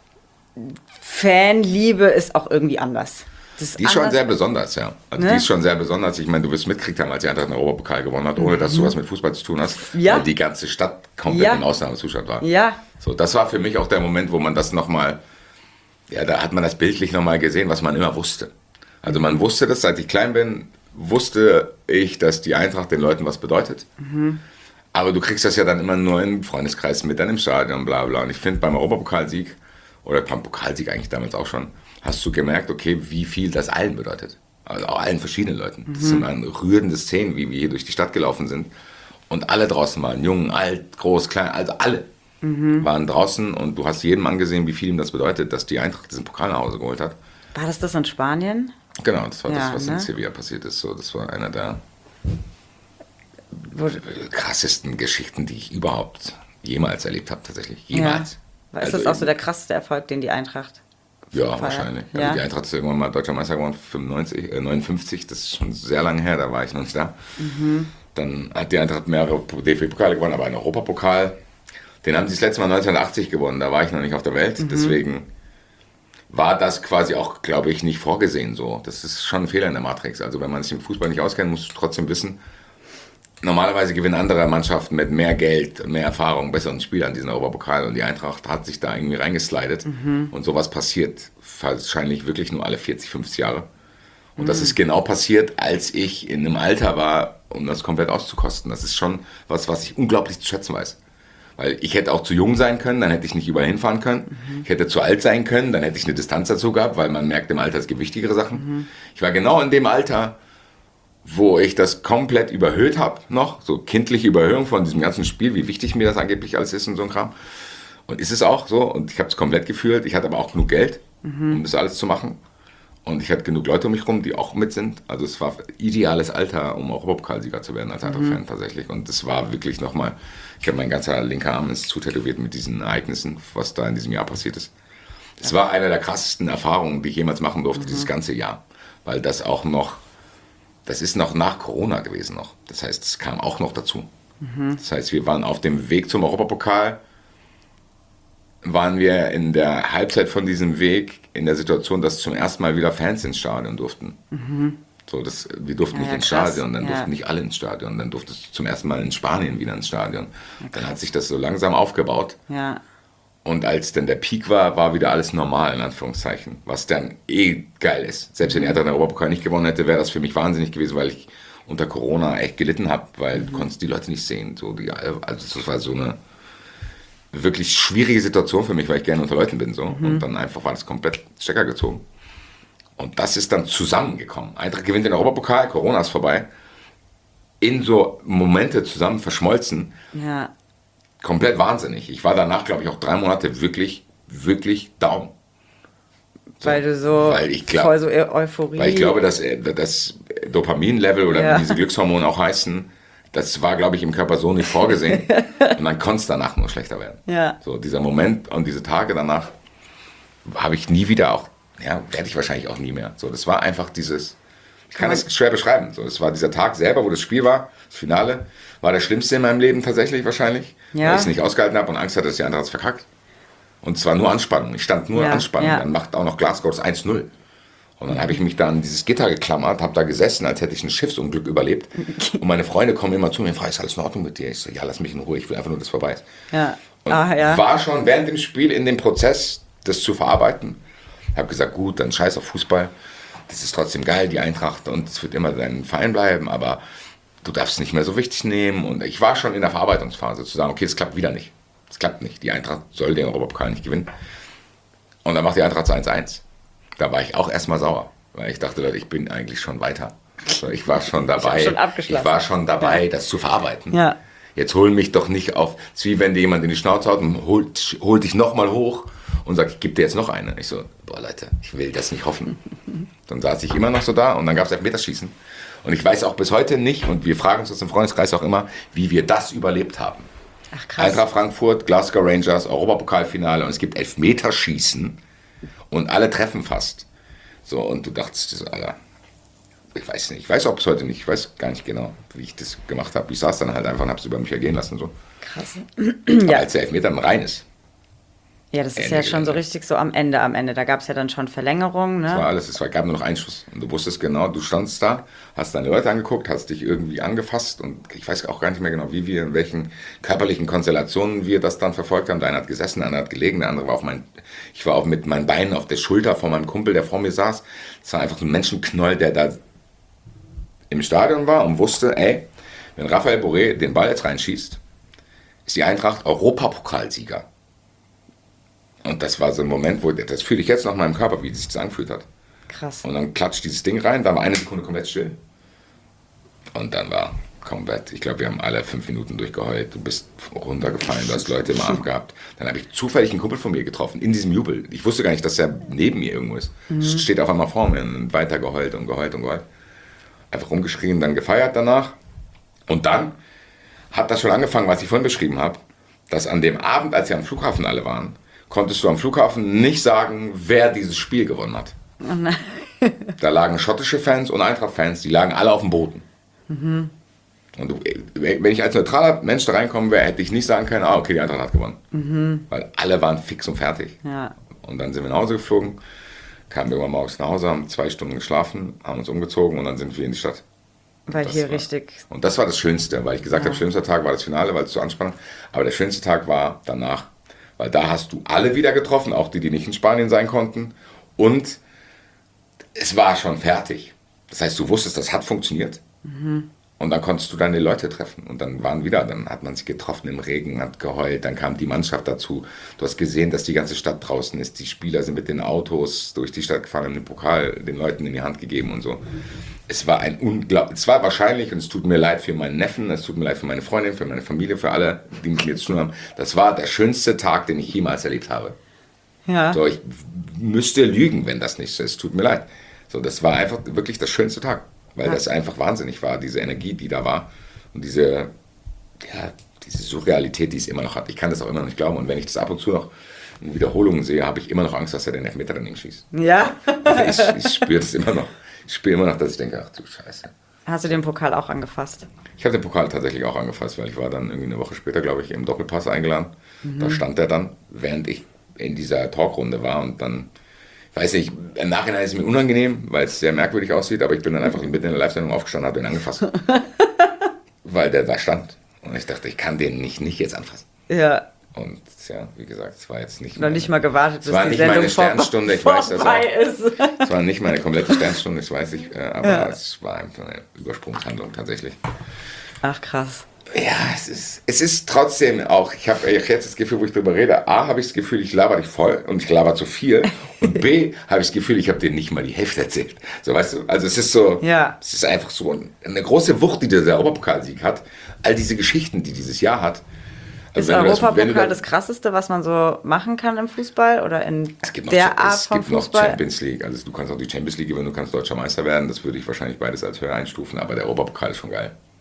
Fanliebe ist auch irgendwie anders. Das Die ist schon anders. sehr besonders, ja. Also Ne? die ist schon sehr besonders. Ich meine, du wirst mitgekriegt haben, als die Eintracht den Europapokal gewonnen hat, ohne dass du was mit Fußball zu tun hast, Mhm. Ja. weil die ganze Stadt komplett Ja. in Ausnahmezustand war. Ja, So, das war für mich auch der Moment, wo man das nochmal, ja, da hat man das bildlich nochmal gesehen, was man immer wusste. Also man wusste das, seit ich klein bin, wusste ich, dass die Eintracht den Leuten was bedeutet. Aber du kriegst das ja dann immer nur im Freundeskreis mit, dann im Stadion, bla bla. Und ich finde, beim Europapokalsieg, oder beim Pokalsieg eigentlich damals auch schon, hast du gemerkt, okay, wie viel das allen bedeutet. Also auch allen verschiedenen Leuten. Das sind dann rührende Szenen, wie wir hier durch die Stadt gelaufen sind. Und alle draußen waren, jung, alt, groß, klein, also alle waren draußen. Und du hast jedem angesehen, wie viel ihm das bedeutet, dass die Eintracht diesen Pokal nach Hause geholt hat. war das das in Spanien? Genau, das war Ja, das, was ne? in Sevilla passiert ist. So, das war einer der Wo, krassesten Geschichten, die ich überhaupt jemals erlebt habe, tatsächlich. Jemals. War- Ist Also das auch so eben- der krasseste Erfolg, den die Eintracht Ja, feiert? wahrscheinlich. Ja. Also die Eintracht ist irgendwann mal Deutscher Meister geworden, fünfundneunzig, äh, neunundfünfzig, das ist schon sehr lange her, da war ich noch nicht da. Mhm. Dann hat die Eintracht mehrere D F B-Pokale gewonnen, aber einen Europapokal, den haben sie das letzte Mal neunzehnhundertachtzig gewonnen, da war ich noch nicht auf der Welt, Mhm. deswegen war das quasi auch, glaube ich, nicht vorgesehen so. Das ist schon ein Fehler in der Matrix. Also wenn man sich im Fußball nicht auskennt, musst du trotzdem wissen, normalerweise gewinnen andere Mannschaften mit mehr Geld, mehr Erfahrung, besseren Spiel an diesen Europapokal und die Eintracht hat sich da irgendwie reingeslidet und sowas passiert wahrscheinlich wirklich nur alle vierzig, fünfzig Jahre. Und das ist genau passiert, als ich in einem Alter war, um das komplett auszukosten. Das ist schon was, was ich unglaublich zu schätzen weiß. Weil ich hätte auch zu jung sein können, dann hätte ich nicht überall hinfahren können. Ich hätte zu alt sein können, dann hätte ich eine Distanz dazu gehabt, weil man merkt im Alter, es gibt wichtigere Sachen. Ich war genau in dem Alter, wo ich das komplett überhöht habe noch, so kindliche Überhöhung von diesem ganzen Spiel, wie wichtig mir das angeblich alles ist und so ein Kram. Und ist es auch so und ich habe es komplett gefühlt. Ich hatte aber auch genug Geld, um das alles zu machen. Und ich hatte genug Leute um mich rum, die auch mit sind. Also es war ideales Alter, um auch Europapokalsieger zu werden als Eintracht-Fan tatsächlich. Und es war wirklich nochmal, ich habe mein ganzer linker Arm ist zutätowiert mit diesen Ereignissen, was da in diesem Jahr passiert ist. Es war eine der krassesten Erfahrungen, die ich jemals machen durfte, dieses ganze Jahr. Weil das auch noch, das ist noch nach Corona gewesen noch. Das heißt, es kam auch noch dazu. Das heißt, wir waren auf dem Weg zum Europapokal, waren wir in der Halbzeit von diesem Weg in der Situation, dass zum ersten Mal wieder Fans ins Stadion durften. So, das, wir durften Ja, nicht ja, ins krass. Stadion, dann Ja. durften nicht alle ins Stadion, dann durftest du zum ersten Mal in Spanien wieder ins Stadion. Dann hat sich das so langsam aufgebaut. Ja. Und als dann der Peak war, war wieder alles normal, in Anführungszeichen. Was dann eh geil ist. Selbst wenn die Eintracht den Europapokal nicht gewonnen hätte, wäre das für mich wahnsinnig gewesen, weil ich unter Corona echt gelitten habe, weil du konntest die Leute nicht sehen. So, die, also das war so eine wirklich schwierige Situation für mich, weil ich gerne unter Leuten bin. So. Und dann einfach war das komplett Stecker gezogen. Und das ist dann zusammengekommen. Eintracht gewinnt den Europapokal, Corona ist vorbei. In so Momente zusammen verschmolzen. Ja. Komplett wahnsinnig. Ich war danach, glaube ich, auch drei Monate wirklich, wirklich down. Weil du so weil ich glaub- voll so Eu- Euphorie. Weil ich glaube, dass äh, das Dopamin-Level oder Ja. wie diese Glückshormone auch heißen, Das war, glaube ich, im Körper so nicht vorgesehen. Und dann konnte es danach nur schlechter werden. Ja. So, dieser Moment und diese Tage danach habe ich nie wieder auch, ja, werde ich wahrscheinlich auch nie mehr. So, das war einfach dieses, ich kann es schwer beschreiben. So, das war dieser Tag selber, wo das Spiel war, das Finale, war der schlimmste in meinem Leben tatsächlich wahrscheinlich. Ja. Weil ich es nicht ausgehalten habe und Angst hatte, dass die Eintracht es verkackt. Und zwar nur Anspannung. Ich stand nur Ja, Anspannung. ja. Dann macht auch noch Glasgow das eins null. Und dann habe ich mich da an dieses Gitter geklammert, habe da gesessen, als hätte ich ein Schiffsunglück überlebt. Und meine Freunde kommen immer zu mir und fragen, ist alles in Ordnung mit dir? Ich so, ja, lass mich in Ruhe, ich will einfach nur, dass es vorbei ist. Ja. Und Ah, ja. war schon während dem Spiel in dem Prozess, das zu verarbeiten. Habe gesagt, gut, dann scheiß auf Fußball. Das ist trotzdem geil, die Eintracht, und es wird immer dein Verein bleiben, aber du darfst es nicht mehr so wichtig nehmen. Und ich war schon in der Verarbeitungsphase, zu sagen, okay, das klappt wieder nicht. Das klappt nicht. Die Eintracht soll den Europapokal nicht gewinnen. Und dann macht die Eintracht eins eins. Da war ich auch erstmal sauer, weil ich dachte, Leute, ich bin eigentlich schon weiter. Also ich war schon dabei, Ich hab schon ich abgeschlossen. war schon dabei, Ja. das zu verarbeiten. Ja. Jetzt hol mich doch nicht auf, es ist wie wenn dir jemand in die Schnauze haut und holt, holt dich nochmal hoch und sagt, ich gebe dir jetzt noch eine. Ich so, boah Leute, ich will das nicht hoffen. Dann saß ich immer noch so da und dann gab es Elfmeterschießen. Und ich weiß auch bis heute nicht, und wir fragen uns das im Freundeskreis auch immer, wie wir das überlebt haben. Ach, krass. Eintracht Frankfurt, Glasgow Rangers, Europapokalfinale, und es gibt Elfmeterschießen und alle treffen fast. So, und du dachtest, das, Alter, ich weiß nicht, ich weiß auch bis heute nicht, ich weiß gar nicht genau, wie ich das gemacht habe. Ich saß dann halt einfach und habe es über mich ergehen lassen. So. Krass. Aber Ja. als der Elfmeter dann rein ist, Ja, das ist Ende ja schon so gewesen. richtig so am Ende, am Ende. Da gab es ja dann schon Verlängerungen, das war ne? alles, es war, gab nur noch einen Schuss. Und du wusstest genau, du standst da, hast deine Leute angeguckt, hast dich irgendwie angefasst, und ich weiß auch gar nicht mehr genau, wie wir, in welchen körperlichen Konstellationen wir das dann verfolgt haben. Der eine hat gesessen, der andere hat gelegen, der andere war auf mein, ich war auch mit meinen Beinen auf der Schulter von meinem Kumpel, der vor mir saß. Es war einfach so ein Menschenknoll, der da im Stadion war und wusste, ey, wenn Raphael Boré den Ball jetzt reinschießt, ist die Eintracht Europapokalsieger. Und das war so ein Moment, wo, das fühle ich jetzt noch in meinem Körper, wie sich das angefühlt hat. Krass. Und dann klatscht dieses Ding rein, da war eine Sekunde komplett still. Und dann war komplett, ich glaube, wir haben alle fünf Minuten durchgeheult. Du bist runtergefallen, du hast Leute im Arm gehabt. Dann habe ich zufällig einen Kumpel von mir getroffen, in diesem Jubel. Ich wusste gar nicht, dass er neben mir irgendwo ist. Mhm. Steht auf einmal vor mir und weiter geheult und geheult und geheult. Einfach rumgeschrien, dann gefeiert danach. Und dann hat das schon angefangen, was ich vorhin beschrieben habe, dass an dem Abend, als wir am Flughafen alle waren, konntest du am Flughafen nicht sagen, wer dieses Spiel gewonnen hat. Oh nein. Da lagen schottische Fans und Eintracht-Fans, die lagen alle auf dem Boden. Mhm. Und du, wenn ich als neutraler Mensch da reinkommen wäre, hätte ich nicht sagen können, ah, okay, die Eintracht hat gewonnen. Mhm. Weil alle waren fix und fertig. Ja. Und dann sind wir nach Hause geflogen, kamen irgendwann morgens nach Hause, haben zwei Stunden geschlafen, haben uns umgezogen und dann sind wir in die Stadt. Weil Das hier war, richtig. Und das war das Schönste, weil ich gesagt Ja. habe, schönster Tag war das Finale, weil es so anspannend. Aber der schönste Tag war danach, weil da hast du alle wieder getroffen, auch die, die nicht in Spanien sein konnten. Und es war schon fertig. Das heißt, du wusstest, das hat funktioniert. Mhm. Und dann konntest du deine Leute treffen. Und dann waren wieder, dann hat man sich getroffen im Regen, hat geheult, dann kam die Mannschaft dazu. Du hast gesehen, dass die ganze Stadt draußen ist. Die Spieler sind mit den Autos durch die Stadt gefahren, haben den Pokal den Leuten in die Hand gegeben und so. Es war ein unglaublich, es war wahrscheinlich, und es tut mir leid für meinen Neffen, es tut mir leid für meine Freundin, für meine Familie, für alle, die mit mir zu tun haben. Das war der schönste Tag, den ich jemals erlebt habe. Ja. So, ich müsste lügen, wenn das nicht so ist. Tut mir leid. So, das war einfach wirklich der schönste Tag, weil Ja. das einfach wahnsinnig war, diese Energie, die da war und diese, ja, diese Surrealität, die es immer noch hat. Ich kann das auch immer noch nicht glauben. Und wenn ich das ab und zu noch in Wiederholungen sehe, habe ich immer noch Angst, dass er den Elfmeter daneben schießt. Ja. Ich, ich spüre das immer noch. Ich spüre immer noch, dass ich denke, ach du Scheiße. Hast du den Pokal auch angefasst? Ich habe den Pokal tatsächlich auch angefasst, weil ich war dann irgendwie eine Woche später, glaube ich, im Doppelpass eingeladen. Mhm. Da stand er dann, während ich in dieser Talkrunde war, und dann, ich weiß nicht, im Nachhinein ist es mir unangenehm, weil es sehr merkwürdig aussieht, aber ich bin dann einfach mitten in der Live-Sendung aufgestanden und habe den angefasst. Weil der da stand. Und ich dachte, ich kann den nicht, nicht jetzt anfassen. Ja. Und ja, wie gesagt, es war jetzt nicht Noch nicht mal gewartet, bis war die nicht Sendung meine Sternstunde, ich weiß das vorbei auch. ist. Es war nicht meine komplette Sternstunde, das weiß ich, äh, aber Ja. es war einfach eine Übersprungshandlung tatsächlich. Ach krass. Ja, es ist, es ist trotzdem auch, ich habe jetzt das Gefühl, wo ich drüber rede, A, habe ich das Gefühl, ich laber dich voll und ich laber zu viel, und B, habe ich das Gefühl, ich habe dir nicht mal die Hälfte erzählt. So, weißt du, also es ist so, Ja. es ist einfach so eine große Wucht, die dieser Europapokalsieg hat, all diese Geschichten, die dieses Jahr hat. Also Ist wenn du das- wenn du Europapokal das- das Krasseste, was man so machen kann im Fußball oder in Es gibt noch, der es Art von gibt noch Fußball? Champions League, also du kannst auch die Champions League gewinnen, du kannst deutscher Meister werden, das würde ich wahrscheinlich beides als höher einstufen, aber der Europapokal ist schon geil.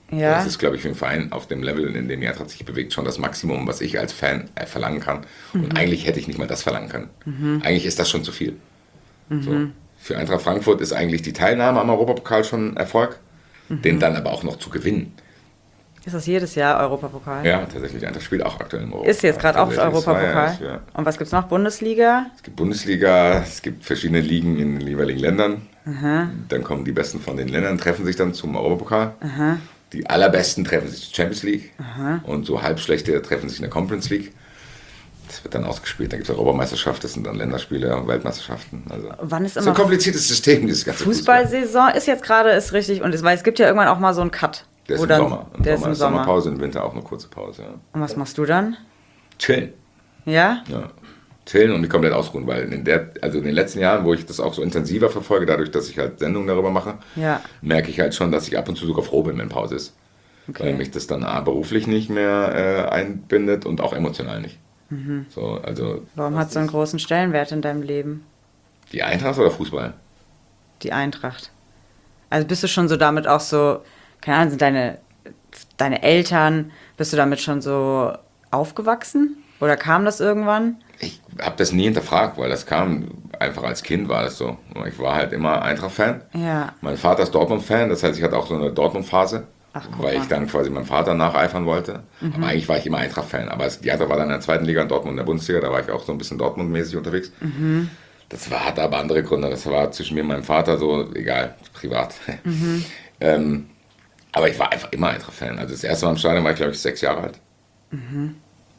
Ja. Das ist, glaube ich, für einen Verein auf dem Level, in dem die Eintracht sich bewegt, schon das Maximum, was ich als Fan äh, verlangen kann. Mhm. Und eigentlich hätte ich nicht mal das verlangen können. Mhm. Eigentlich ist das schon zu viel. Mhm. So. Für Eintracht Frankfurt ist eigentlich die Teilnahme am Europapokal schon ein Erfolg, mhm. den dann aber auch noch zu gewinnen. Ist das jedes Jahr Europapokal? Ja, tatsächlich. Eintracht spielt auch aktuell im Europapokal. Ist jetzt gerade auch Europapokal. Ja, ja. Und was gibt es noch? Bundesliga? Es gibt Bundesliga, es gibt verschiedene Ligen in den jeweiligen Ländern. Aha. Dann kommen die Besten von den Ländern, treffen sich dann zum Europapokal. Aha. Die allerbesten treffen sich zur Champions League. Aha. Und so halbschlechte treffen sich in der Conference League. Das wird dann ausgespielt. Da gibt es Europameisterschaft, das sind dann Länderspiele, Weltmeisterschaften. Also Wann ist das immer ist ein kompliziertes System, dieses ganze Fußballsaison Fußball. Ist jetzt gerade, ist richtig, und es, weil es gibt ja irgendwann auch mal so einen Cut. Der ist Oder im Sommer. Im der Sommer ist im ist Sommer. Sommerpause, im Winter auch eine kurze Pause. Ja. Und was machst du dann? Chillen. Ja? Ja. Chillen und mich komplett ausruhen, weil in, der, also in den letzten Jahren, wo ich das auch so intensiver verfolge, dadurch, dass ich halt Sendungen darüber mache, ja. merke ich halt schon, dass ich ab und zu sogar froh bin, wenn Pause ist. Okay. Weil mich das dann A, beruflich nicht mehr äh, einbindet und auch emotional nicht. Mhm. So, also, warum hat es so einen großen Stellenwert in deinem Leben? Die Eintracht oder Fußball? Die Eintracht. Also bist du schon so damit auch so, keine Ahnung, sind deine, deine Eltern, bist du damit schon so aufgewachsen? Oder kam das irgendwann? Ich habe das nie hinterfragt, weil das kam einfach als Kind, war das so. Ich war halt immer Eintracht-Fan. Ja. Mein Vater ist Dortmund-Fan, das heißt, ich hatte auch so eine Dortmund-Phase. Ach, weil ich dann quasi meinem Vater nacheifern wollte. Mhm. Aber eigentlich war ich immer Eintracht-Fan. Aber die Eintracht war dann in der zweiten Liga in Dortmund, in der Bundesliga, da war ich auch so ein bisschen Dortmund-mäßig unterwegs. Mhm. Das war, hatte aber andere Gründe. Das war zwischen mir und meinem Vater so, egal, privat. Mhm. ähm, aber ich war einfach immer Eintracht-Fan. Also das erste Mal im Stadion war ich, glaube ich, sechs Jahre alt. Mhm.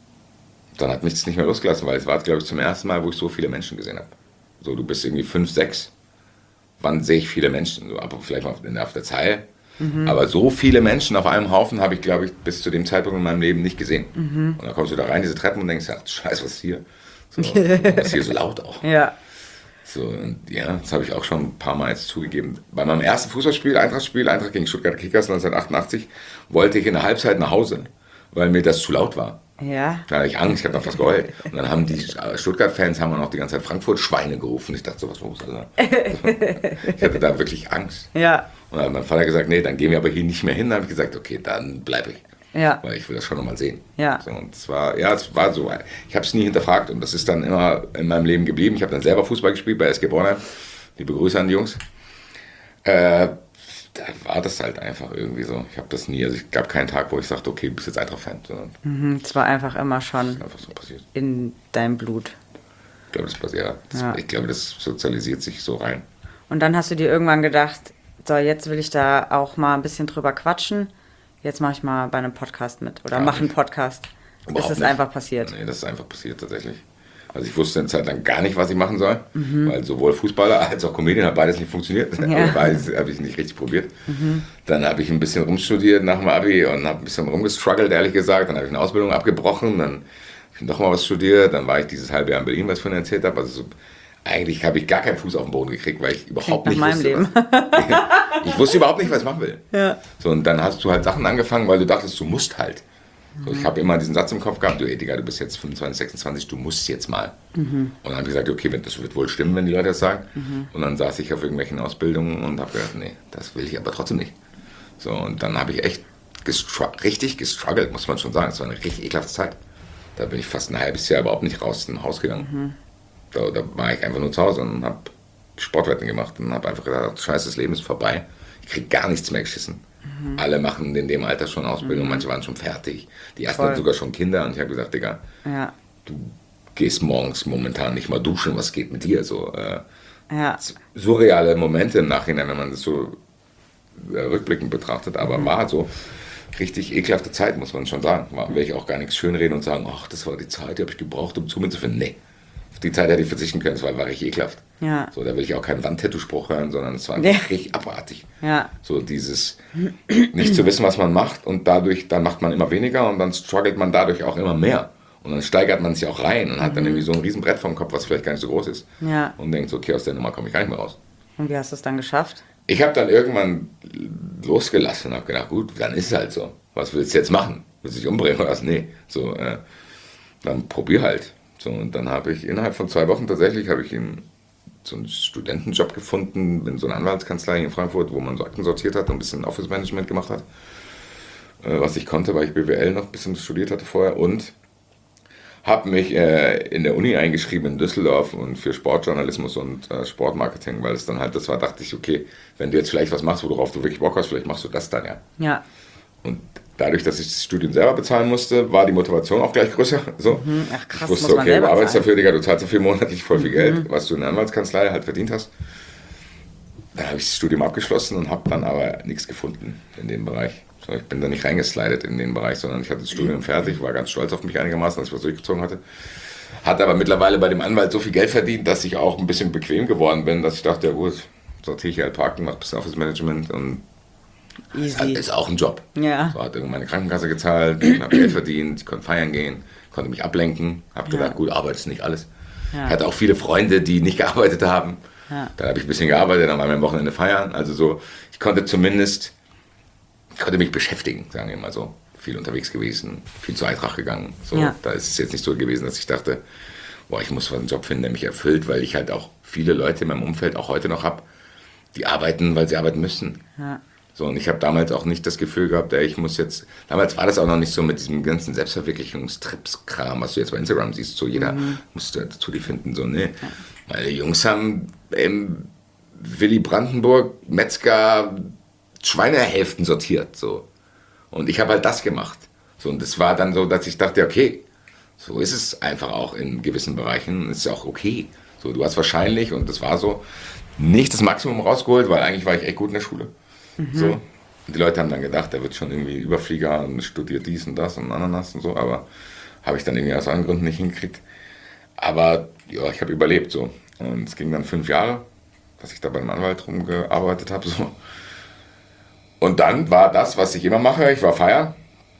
Dann hat mich das nicht mehr losgelassen, weil es war, glaube ich, zum ersten Mal, wo ich so viele Menschen gesehen habe. So, du bist irgendwie fünf, sechs. Wann sehe ich viele Menschen? So, ab und vielleicht mal auf der Zeile. Mhm. Aber so viele Menschen auf einem Haufen habe ich, glaube ich, bis zu dem Zeitpunkt in meinem Leben nicht gesehen. Mhm. Und dann kommst du da rein, diese Treppen, und denkst, ach du Scheiße, was ist hier? So, was ist hier so laut auch? Ja. So, und ja, das habe ich auch schon ein paar Mal jetzt zugegeben. Bei meinem ersten Fußballspiel, Eintrachtspiel, Eintracht gegen Stuttgart Kickers neunzehnhundertachtundachtzig, wollte ich in der Halbzeit nach Hause, weil mir das zu laut war. Ja. Da hatte ich Angst, ich habe dann fast geheult. Und dann haben die Stuttgart-Fans haben auch die ganze Zeit Frankfurt-Schweine gerufen. Ich dachte so, was los? Also, ich hatte da wirklich Angst. Ja. Und dann hat mein Vater gesagt, nee, dann gehen wir aber hier nicht mehr hin. Dann habe ich gesagt, okay, dann bleibe ich. Ja. Weil ich will das schon nochmal sehen. Ja. So, und es war, ja, es war so, ich habe es nie hinterfragt und das ist dann immer in meinem Leben geblieben. Ich habe dann selber Fußball gespielt bei S G Bornheim. Liebe Grüße an die Jungs. Äh, da war das halt einfach irgendwie so. Ich habe das nie, also es gab keinen Tag, wo ich sagte, okay, du bist jetzt Eintracht-Fan. Mhm, es war einfach immer schon einfach so passiert. In deinem Blut. Ich glaube, das passiert. Das, ja. Ich glaube, das sozialisiert sich so rein. Und dann hast du dir irgendwann gedacht, so, jetzt will ich da auch mal ein bisschen drüber quatschen. Jetzt mache ich mal bei einem Podcast mit. Oder mache einen Podcast. Überhaupt ist es einfach passiert? Nee, das ist einfach passiert tatsächlich. Also ich wusste eine Zeit lang gar nicht, was ich machen soll, mhm. weil sowohl Fußballer als auch Comedian hat beides nicht funktioniert. Ja. Beides habe ich nicht richtig probiert. Mhm. Dann habe ich ein bisschen rumstudiert nach dem Abi und habe ein bisschen rumgestruggelt, ehrlich gesagt. Dann habe ich eine Ausbildung abgebrochen, dann habe ich noch mal was studiert. Dann war ich dieses halbe Jahr in Berlin, was ich vorhin erzählt habe. Also so, eigentlich habe ich gar keinen Fuß auf den Boden gekriegt, weil ich überhaupt Klingt nicht wusste, Leben. Was, ich wusste überhaupt nicht, was ich machen will. Ja. So, und dann hast du halt Sachen angefangen, weil du dachtest, du musst halt. So, ich habe immer diesen Satz im Kopf gehabt, du, ey, Digga, du bist jetzt fünfundzwanzig, sechsundzwanzig, du musst jetzt mal. Mhm. Und dann habe ich gesagt, okay, das wird wohl stimmen, wenn die Leute das sagen. Mhm. Und dann saß ich auf irgendwelchen Ausbildungen und habe gedacht, nee, das will ich aber trotzdem nicht. So, und dann habe ich echt gestru- richtig gestruggelt, muss man schon sagen. Es war eine richtig ekelhafte Zeit. Da bin ich fast ein halbes Jahr überhaupt nicht raus aus dem Haus gegangen. Mhm. Da, da war ich einfach nur zu Hause und habe Sportwetten gemacht und habe einfach gedacht, scheiße, das Leben ist vorbei. Ich kriege gar nichts mehr geschissen. Mhm. Alle machen in dem Alter schon Ausbildung, mhm. manche waren schon fertig. Die ersten hatten sogar schon Kinder und ich habe gesagt, Digga, ja. du gehst morgens momentan nicht mal duschen, was geht mit dir? So äh, ja. surreale Momente im Nachhinein, wenn man das so äh, rückblickend betrachtet, aber mhm. war so richtig ekelhafte Zeit, muss man schon sagen. War, will ich auch gar nichts schönreden und sagen, ach, das war die Zeit, die habe ich gebraucht, um zu mir zu finden. Nee. Auf die Zeit hätte ich verzichten können, das war, war richtig ekelhaft. Ja. So, da will ich auch keinen Wandtattoo-Spruch hören, sondern es war einfach ja. richtig abartig. Ja. So dieses nicht zu wissen, was man macht und dadurch, dann macht man immer weniger und dann struggelt man dadurch auch immer mehr. Und dann steigert man sich auch rein und mhm. hat dann irgendwie so ein Riesenbrett vom Kopf, was vielleicht gar nicht so groß ist. Ja. Und denkt so, okay, aus der Nummer komme ich gar nicht mehr raus. Und wie hast du es dann geschafft? Ich habe dann irgendwann losgelassen und habe gedacht, gut, dann ist es halt so. Was willst du jetzt machen? Willst du dich umbringen oder was? Nee. So, äh, dann probier halt. So, und dann habe ich innerhalb von zwei Wochen tatsächlich habe ich ihn so einen Studentenjob gefunden in so einer Anwaltskanzlei in Frankfurt, wo man so Akten sortiert hat und ein bisschen Office-Management gemacht hat. äh, was ich konnte, weil ich B W L noch ein bisschen studiert hatte vorher und habe mich äh, in der Uni eingeschrieben in Düsseldorf und für Sportjournalismus und äh, Sportmarketing, weil es dann halt, das war, dachte ich, okay, wenn du jetzt vielleicht was machst, worauf du wirklich Bock hast, vielleicht machst du das dann, ja. Ja. Und dadurch, dass ich das Studium selber bezahlen musste, war die Motivation auch gleich größer. So. Ach krass, ich wusste, muss man okay, selber du arbeitest zahlen. dafür, Digga, du zahlst dafür monatlich voll viel Geld, was du in der Anwaltskanzlei halt verdient hast. Dann habe ich das Studium abgeschlossen und habe dann aber nichts gefunden in dem Bereich. So, ich bin da nicht reingeslidet in den Bereich, sondern ich hatte das Studium fertig, war ganz stolz auf mich einigermaßen, als ich was durchgezogen hatte. Hatte aber mittlerweile bei dem Anwalt so viel Geld verdient, dass ich auch ein bisschen bequem geworden bin, dass ich dachte, ja gut, sortiere ich hier halt Parken, mache ein bisschen Office Management und Easy. ist auch ein Job. Ja. So hat irgendwann meine Krankenkasse gezahlt, habe Geld verdient, konnte feiern gehen, konnte mich ablenken, habe gedacht, gut, Arbeit ist nicht alles. Ja. Ich hatte auch viele Freunde, die nicht gearbeitet haben. Ja. Dann habe ich ein bisschen gearbeitet, dann war ich am Wochenende feiern. Also so, ich konnte zumindest, ich konnte mich beschäftigen, sagen wir mal so. Viel unterwegs gewesen, viel zur Eintracht gegangen. So, Ja. Da ist es jetzt nicht so gewesen, dass ich dachte, boah, ich muss einen Job finden, der mich erfüllt, weil ich halt auch viele Leute in meinem Umfeld auch heute noch habe, die arbeiten, weil sie arbeiten müssen. Ja. So, und ich habe damals auch nicht das Gefühl gehabt, ey, ich muss jetzt, damals war das auch noch nicht so mit diesem ganzen Selbstverwirklichungstrips-Kram, was du jetzt bei Instagram siehst, so jeder mhm. musste dazu die finden, so, nee. Meine Jungs haben im Willy Brandenburg Metzger Schweinehälften sortiert, so. Und ich habe halt das gemacht. So, und es war dann so, dass ich dachte, okay, so ist es einfach auch in gewissen Bereichen, ist ja auch okay. So, du hast wahrscheinlich, und das war so, nicht das Maximum rausgeholt, weil eigentlich war ich echt gut in der Schule. Mhm. So. Und die Leute haben dann gedacht, der wird schon irgendwie Überflieger und studiert dies und das und Ananas und so, aber habe ich dann irgendwie aus anderen Gründen nicht hingekriegt. Aber ja, ich habe überlebt so. Und es ging dann fünf Jahre, dass ich da beim Anwalt rumgearbeitet habe. So. Und dann war das, was ich immer mache, ich war feiern.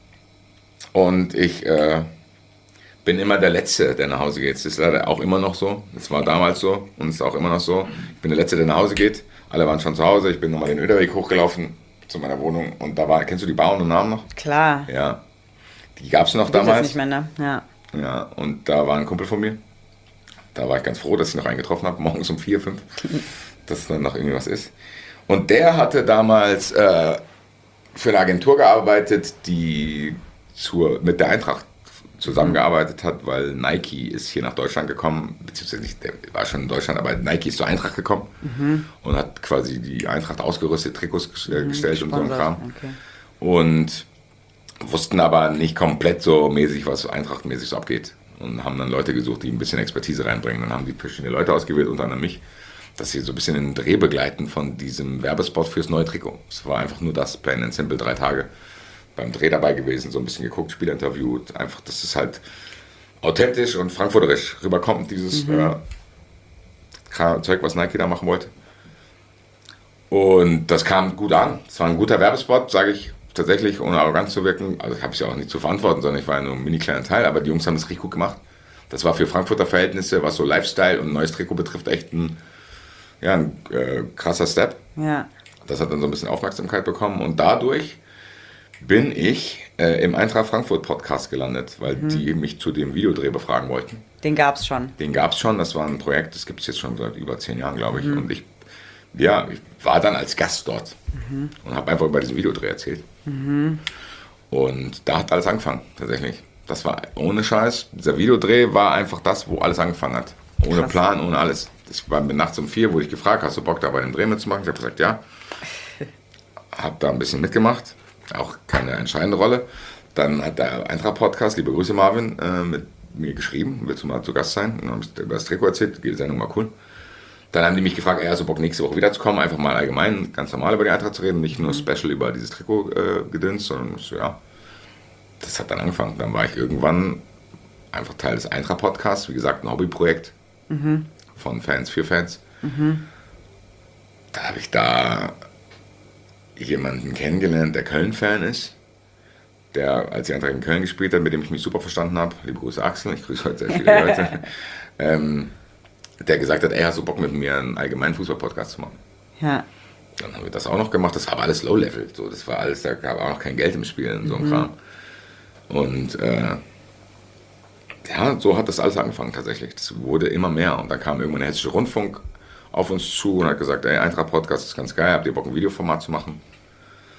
Und ich äh, bin immer der Letzte, der nach Hause geht. Das ist leider auch immer noch so. Das war damals so und ist auch immer noch so. Ich bin der Letzte, der nach Hause geht. Alle waren schon zu Hause. Ich bin nochmal den Öderweg hochgelaufen zu meiner Wohnung. Und da war, kennst du die Bauern und Namen noch? Klar. Ja. Die gab es noch Gibt es damals. nicht mehr, ne? Ja. Ja, und da war ein Kumpel von mir. Da war ich ganz froh, dass ich noch einen getroffen habe, morgens um vier, fünf, dass dann noch irgendwie was ist. Und der hatte damals äh, für eine Agentur gearbeitet, die zur, mit der Eintracht zusammengearbeitet hat, weil Nike ist hier nach Deutschland gekommen, beziehungsweise nicht, der war schon in Deutschland, aber Nike ist zur Eintracht gekommen mhm. und hat quasi die Eintracht ausgerüstet, Trikots gestellt mhm, und so ein Kram. Okay. Und wussten aber nicht komplett so mäßig, was Eintracht-mäßig so abgeht. Und haben dann Leute gesucht, die ein bisschen Expertise reinbringen. Dann haben die verschiedene Leute ausgewählt, unter anderem mich, dass sie so ein bisschen den Dreh begleiten von diesem Werbespot fürs neue Trikot. Es war einfach nur das, plain and simple, drei Tage beim Dreh dabei gewesen, so ein bisschen geguckt, Spieler interviewt. Einfach, dass es halt authentisch und frankfurterisch rüberkommt, dieses mhm. äh, Zeug, was Nike da machen wollte. Und das kam gut an. Es war ein guter Werbespot, sage ich tatsächlich, ohne arrogant zu wirken. Also ich habe es ja auch nicht zu verantworten, sondern ich war ja nur ein mini kleiner Teil, aber die Jungs haben das richtig gut gemacht. Das war für Frankfurter Verhältnisse, was so Lifestyle und neues Trikot betrifft, echt ein, ja, ein äh, krasser Step. Ja. Das hat dann so ein bisschen Aufmerksamkeit bekommen und dadurch bin ich äh, im Eintracht Frankfurt Podcast gelandet, weil mhm. die mich zu dem Videodreh befragen wollten. Den gab's schon. Den gab's schon, das war ein Projekt, das gibt es jetzt schon seit über zehn Jahren, glaube ich. Mhm. Und ich, ja, ich war dann als Gast dort mhm. und habe einfach über diesen Videodreh erzählt. Mhm. Und da hat alles angefangen, tatsächlich. Das war ohne Scheiß. Dieser Videodreh war einfach das, wo alles angefangen hat. Ohne Krass. Plan, ohne alles. Das war nachts um vier, wurde ich gefragt, hast du Bock da bei dem Dreh mitzumachen? Ich habe gesagt, ja. Hab da ein bisschen mitgemacht. Auch keine entscheidende Rolle. Dann hat der Eintracht-Podcast, liebe Grüße Marvin, äh, mit mir geschrieben, willst du mal zu Gast sein? Und dann habe ich über das Trikot erzählt, die Sendung war cool. Dann haben die mich gefragt, ey, hast du Bock nächste Woche wiederzukommen, einfach mal allgemein, ganz normal über die Eintracht zu reden, nicht nur special über dieses Trikot-Gedöns, äh, sondern so, ja, das hat dann angefangen. Dann war ich irgendwann einfach Teil des Eintracht-Podcasts, wie gesagt, ein Hobbyprojekt mhm. von Fans für Fans. Mhm. Da habe ich da jemanden kennengelernt, der Köln-Fan ist, der, als ich Eintracht in Köln gespielt hat, mit dem ich mich super verstanden habe, liebe Grüße Axel, ich grüße heute sehr viele Leute, ähm, der gesagt hat, ey, hast du Bock mit mir einen allgemeinen Fußball-Podcast zu machen? Ja. Dann haben wir das auch noch gemacht, das war aber alles Low-Level, so, das war alles, da gab auch noch kein Geld im Spiel und so ein mhm. Kram. Und äh, ja, so hat das alles angefangen tatsächlich, das wurde immer mehr und dann kam irgendwann der Hessische Rundfunk auf uns zu und hat gesagt, ey, Eintracht-Podcast ist ganz geil, habt ihr Bock ein Videoformat zu machen?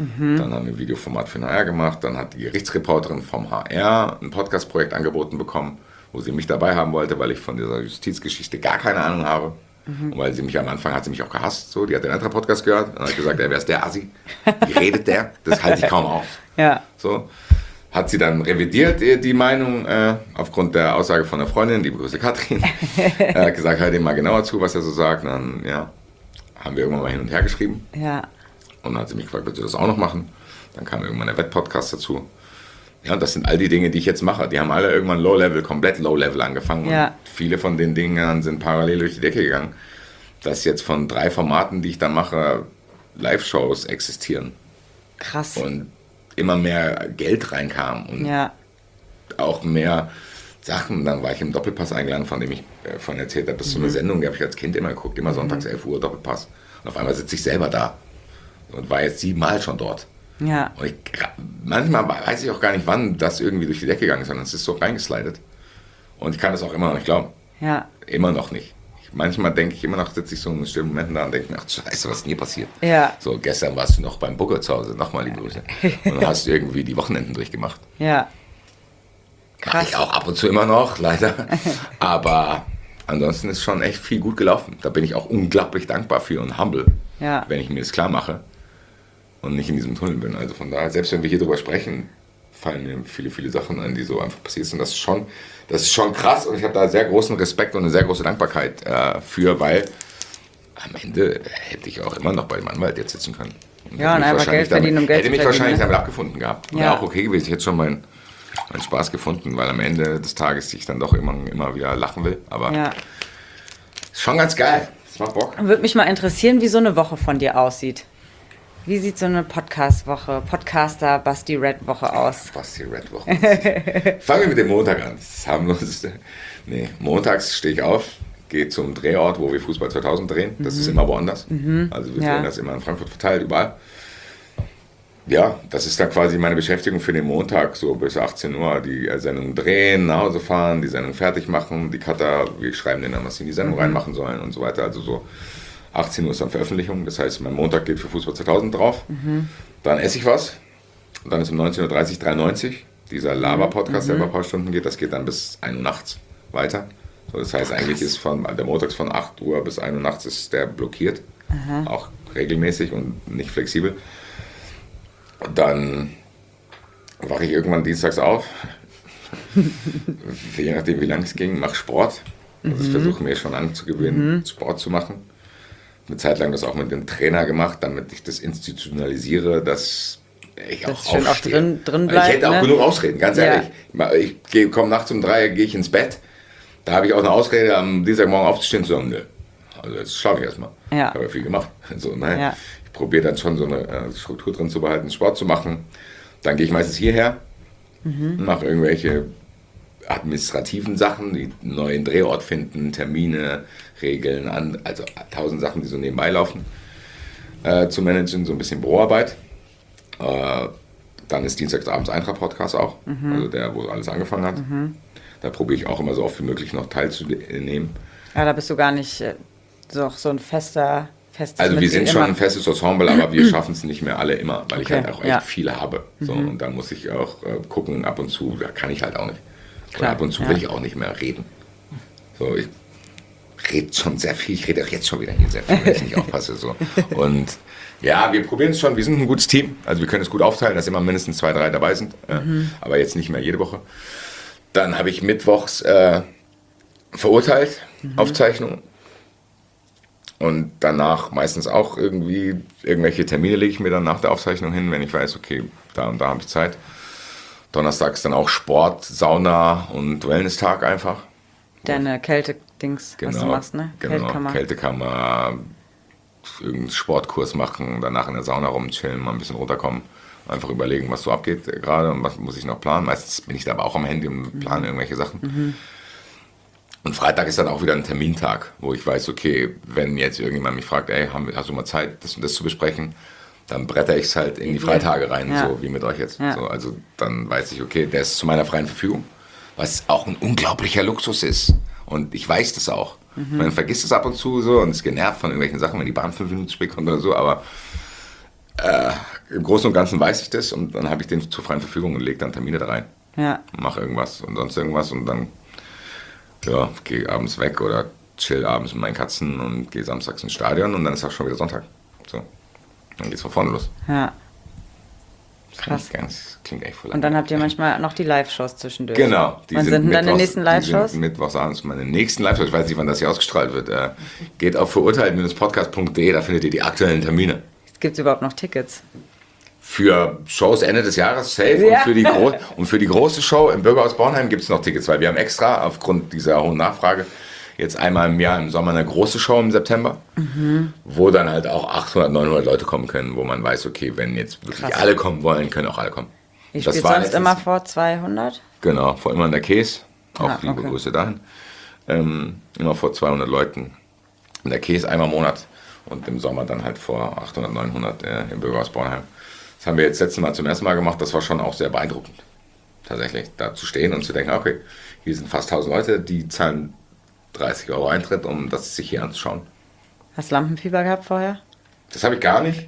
Mhm. Dann haben wir ein Videoformat für den H R gemacht. Dann hat die Gerichtsreporterin vom H R ein Podcast-Projekt angeboten bekommen, wo sie mich dabei haben wollte, weil ich von dieser Justizgeschichte gar keine Ahnung habe. Mhm. Und weil sie mich am Anfang hat sie mich auch gehasst. So. Die hat den anderen Podcast gehört und hat gesagt, ey, wer ist der Assi? Wie redet der? Das halte ich kaum aus. Ja. So. Hat sie dann revidiert, die Meinung, äh, aufgrund der Aussage von einer Freundin, liebe Grüße Katrin. Er hat gesagt, hör dem mal genauer zu, was er so sagt. Und dann, ja, haben wir irgendwann mal hin und her geschrieben. Ja. Und dann hat sie mich gefragt, willst du das auch noch machen? Dann kam irgendwann der Wettpodcast dazu. Ja, und das sind all die Dinge, die ich jetzt mache. Die haben alle irgendwann Low-Level, komplett Low-Level angefangen. Ja. Und viele von den Dingen sind parallel durch die Decke gegangen. Dass jetzt von drei Formaten, die ich dann mache, Live-Shows existieren. Krass. Und immer mehr Geld reinkam und ja. auch mehr Sachen. Dann war ich im Doppelpass eingeladen, von dem ich äh, von erzählt habe. Das ist so eine Sendung, die habe ich als Kind immer geguckt, immer sonntags elf Uhr Doppelpass. Und auf einmal sitze ich selber da und war jetzt siebenmal schon dort. Ja. Und ich, manchmal weiß ich auch gar nicht, wann das irgendwie durch die Decke gegangen ist, sondern es ist so reingeslidet. Und ich kann das auch immer noch nicht glauben. Ja. Immer noch nicht. Manchmal denke ich immer noch, sitze ich so in bestimmten Momenten da und denke mir, ach scheiße, was ist denn hier passiert? Ja. So, gestern warst du noch beim Booker zu Hause, nochmal liebe Grüße. Und hast irgendwie die Wochenenden durchgemacht. Ja. Krass. Mach ich auch ab und zu immer noch, leider. Aber ansonsten ist schon echt viel gut gelaufen. Da bin ich auch unglaublich dankbar für und humble, ja. wenn ich mir das klar mache und nicht in diesem Tunnel bin. Also von daher, selbst wenn wir hier drüber sprechen, fallen mir viele, viele Sachen an, die so einfach passiert sind. Das ist schon, das ist schon krass und ich habe da sehr großen Respekt und eine sehr große Dankbarkeit äh, für, weil am Ende hätte ich auch immer noch bei dem Anwalt jetzt sitzen können. Und ja, und einfach Geld verdienen, um Geld hätte zu mich verdienen. wahrscheinlich damit abgefunden gehabt. Ja. Wäre auch okay gewesen. Ich hätte schon meinen mein Spaß gefunden, weil am Ende des Tages ich dann doch immer, immer wieder lachen will. Aber ja. ist schon ganz geil. Das macht Bock. Würde mich mal interessieren, wie so eine Woche von dir aussieht. Wie sieht so eine Podcast-Woche, Podcaster Basti Red Woche aus? Basti Red Woche. Fangen wir mit dem Montag an. Das ist harmlos. Nee, montags stehe ich auf, gehe zum Drehort, wo wir Fußball zweitausend drehen. Das mhm. ist immer woanders. Mhm. Also wir ja. drehen das immer in Frankfurt verteilt, überall. Ja, das ist dann quasi meine Beschäftigung für den Montag, so bis achtzehn Uhr. Die Sendung drehen, nach Hause fahren, die Sendung fertig machen, die Cutter, wir schreiben denen dann, was sie in die Sendung mhm. reinmachen sollen und so weiter. Also so achtzehn Uhr ist dann Veröffentlichung, das heißt, mein Montag geht für Fußball zweitausend drauf. Mhm. Dann esse ich was. Und dann ist um neunzehn Uhr dreißig dreiundneunzig dieser Laber-Podcast, mhm. der über ein paar Stunden geht. Das geht dann bis ein Uhr nachts weiter. So, das heißt, eigentlich Krass. ist von der Montags von acht Uhr bis ein Uhr nachts ist der blockiert. Mhm. Auch regelmäßig und nicht flexibel. Und dann wache ich irgendwann dienstags auf. Je nachdem, wie lange es ging, mache Sport. Also mhm. ich versuche mir schon anzugewöhnen, mhm. Sport zu machen. Eine Zeit lang das auch mit dem Trainer gemacht, damit ich das institutionalisiere, dass ich das auch schön aufstehe. Auch drin, drin bleibt, ich hätte auch ne? genug Ausreden, ganz ja. ehrlich. Ich komme nachts um drei, gehe ich ins Bett. Da habe ich auch eine Ausrede, am Dienstagmorgen aufzustehen und zu sagen, nö. Also jetzt schlafe ich erstmal. Ja. Ich habe ja viel gemacht. So, nein. Ja. Ich probiere dann schon so eine äh, Struktur drin zu behalten, Sport zu machen. Dann gehe ich meistens hierher, mhm. mache irgendwelche administrativen Sachen, die einen neuen Drehort finden, Termine, Regeln, an, also tausend Sachen, die so nebenbei laufen, äh, zu managen, so ein bisschen Büroarbeit. Äh, dann ist dienstagsabends Eintracht-Podcast auch, mhm. also der, wo alles angefangen hat. Mhm. Da probiere ich auch immer so oft wie möglich noch teilzunehmen. Ja, da bist du gar nicht äh, so, so ein fester, festes Also wir sind immer. schon ein festes Ensemble, aber wir schaffen es nicht mehr alle immer, weil okay. ich halt auch echt ja. viele habe. So, mhm. Und da muss ich auch äh, gucken, ab und zu, da kann ich halt auch nicht. Klar, und ab und zu ja. will ich auch nicht mehr reden. So, ich rede schon sehr viel, ich rede auch jetzt schon wieder hier sehr viel, wenn ich nicht aufpasse. So. Und ja, wir probieren es schon, wir sind ein gutes Team, also wir können es gut aufteilen, dass immer mindestens zwei, drei dabei sind, mhm. äh, aber jetzt nicht mehr jede Woche. Dann habe ich mittwochs äh, verurteilt, mhm. Aufzeichnung. Und danach meistens auch irgendwie, irgendwelche Termine lege ich mir dann nach der Aufzeichnung hin, wenn ich weiß, okay, da und da habe ich Zeit. Donnerstags dann auch Sport, Sauna und Wellness-Tag einfach. Deine Kälte-Dings, genau, was du machst, ne? Genau, Kältekammer. Kältekammer, irgendeinen Sportkurs machen, danach in der Sauna rumchillen, mal ein bisschen runterkommen. Einfach überlegen, was so abgeht gerade und was muss ich noch planen. Meistens bin ich da aber auch am Handy und plane mhm. irgendwelche Sachen. Mhm. Und Freitag ist dann auch wieder ein Termintag, wo ich weiß, okay, wenn jetzt irgendjemand mich fragt, ey, hast du mal Zeit, das und das zu besprechen, dann bretter ich es halt in die Freitage rein, ja. so wie mit euch jetzt. Ja. So, also dann weiß ich, okay, der ist zu meiner freien Verfügung, was auch ein unglaublicher Luxus ist. Und ich weiß das auch. Mhm. Man vergisst es ab und zu so und ist genervt von irgendwelchen Sachen, wenn die Bahn fünf Minuten spät kommt oder so, aber Äh, Im Großen und Ganzen weiß ich das und dann habe ich den zur freien Verfügung und lege dann Termine da rein. Ja. Mach irgendwas und sonst irgendwas und dann ja, gehe abends weg oder chill abends mit meinen Katzen und gehe samstags ins Stadion und dann ist auch schon wieder Sonntag. So. Dann geht's von vorne los. Ja. Krass. Klingt, ganz, klingt echt voll und dann habt ihr manchmal noch die Live-Shows zwischendurch. Genau. Die wann sind, sind dann die nächsten Live-Shows? Die sind mittwochsabends meine nächsten Live-Shows. Ich weiß nicht, wann das hier ausgestrahlt wird. Äh, geht auf verurteilt Podcast punkt de, da findet ihr die aktuellen Termine. Gibt es überhaupt noch Tickets? Für Shows Ende des Jahres safe ja. und, für die Gro- und für die große Show im Bürgerhaus Bornheim gibt es noch Tickets, weil wir haben extra aufgrund dieser hohen Nachfrage jetzt einmal im Jahr im Sommer eine große Show im September, mhm. wo dann halt auch achthundert, neunhundert Leute kommen können, wo man weiß, okay, wenn jetzt wirklich Krass. alle kommen wollen, können auch alle kommen. Ich spiele sonst letztens, immer vor zweihundert? Genau, vor immer in der Käse, auch ah, liebe okay. Grüße dahin, ähm, immer vor zweihundert Leuten in der Käse einmal im Monat und im Sommer dann halt vor achthundert, neunhundert äh, im Bürgerhaus Bornheim. Das haben wir jetzt letztes Mal zum ersten Mal gemacht, das war schon auch sehr beeindruckend, tatsächlich, da zu stehen und zu denken, okay, hier sind fast tausend Leute, die zahlen dreißig Euro Eintritt, um das sich hier anzuschauen. Hast du Lampenfieber gehabt vorher? Das habe ich gar nicht.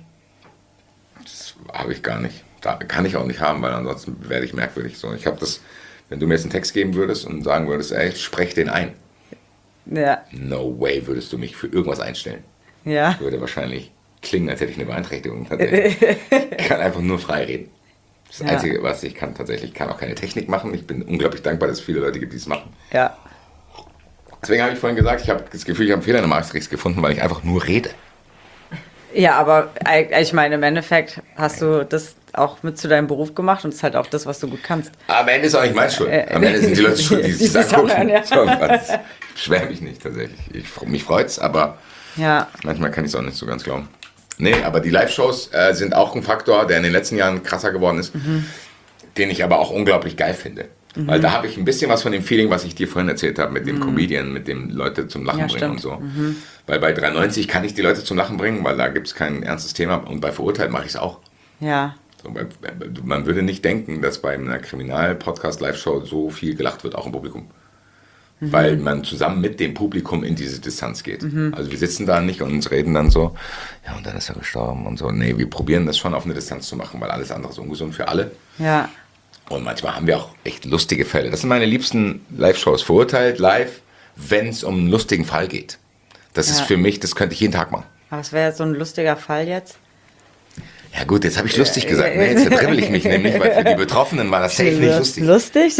Das habe ich gar nicht. Da kann ich auch nicht haben, weil ansonsten werde ich merkwürdig. So, ich habe das, wenn du mir jetzt einen Text geben würdest und sagen würdest, ey, sprech den ein. Ja. No way würdest du mich für irgendwas einstellen. Ja. Würde wahrscheinlich klingen, als hätte ich eine Beeinträchtigung. Ich kann einfach nur frei reden. Das ja. Einzige, was ich kann, tatsächlich, ich kann auch keine Technik machen. Ich bin unglaublich dankbar, dass es viele Leute gibt, die es machen. Ja. Deswegen habe ich vorhin gesagt, ich habe das Gefühl, ich habe einen Fehler in der Matrix gefunden, weil ich einfach nur rede. Ja, aber ich meine, im Endeffekt hast du das auch mit zu deinem Beruf gemacht und es ist halt auch das, was du gut kannst. Am Ende ist auch nicht meine Schuld. Am Ende sind die Leute schuld, die sich das angucken. Ja. So, ich beschwere mich nicht tatsächlich. Ich, mich freut's, aber ja. manchmal kann ich es auch nicht so ganz glauben. Nee, aber die Live-Shows äh, sind auch ein Faktor, der in den letzten Jahren krasser geworden ist, mhm. den ich aber auch unglaublich geil finde. Mhm. Weil da habe ich ein bisschen was von dem Feeling, was ich dir vorhin erzählt habe, mit dem mhm. Comedian, mit dem Leute zum Lachen ja, bringen stimmt. und so. Mhm. Weil bei dreiundneunzig kann ich die Leute zum Lachen bringen, weil da gibt es kein ernstes Thema. Und bei Verurteilt mache ich es auch. Ja. So, bei, man würde nicht denken, dass bei einer Kriminal-Podcast-Live-Show so viel gelacht wird, auch im Publikum. Mhm. Weil man zusammen mit dem Publikum in diese Distanz geht. Mhm. Also wir sitzen da nicht und uns reden dann so, ja und dann ist er gestorben und so. Nee, wir probieren das schon auf eine Distanz zu machen, weil alles andere ist ungesund für alle. Ja. Und manchmal haben wir auch echt lustige Fälle. Das sind meine liebsten Live-Shows. Verurteilt live, wenn es um einen lustigen Fall geht. Das ja. ist für mich, das könnte ich jeden Tag machen. Aber es wäre so ein lustiger Fall jetzt? Ja gut, jetzt habe ich lustig gesagt. Nee, jetzt verdribbel ich mich nämlich, weil für die Betroffenen war das safe nicht lustig. Lustig?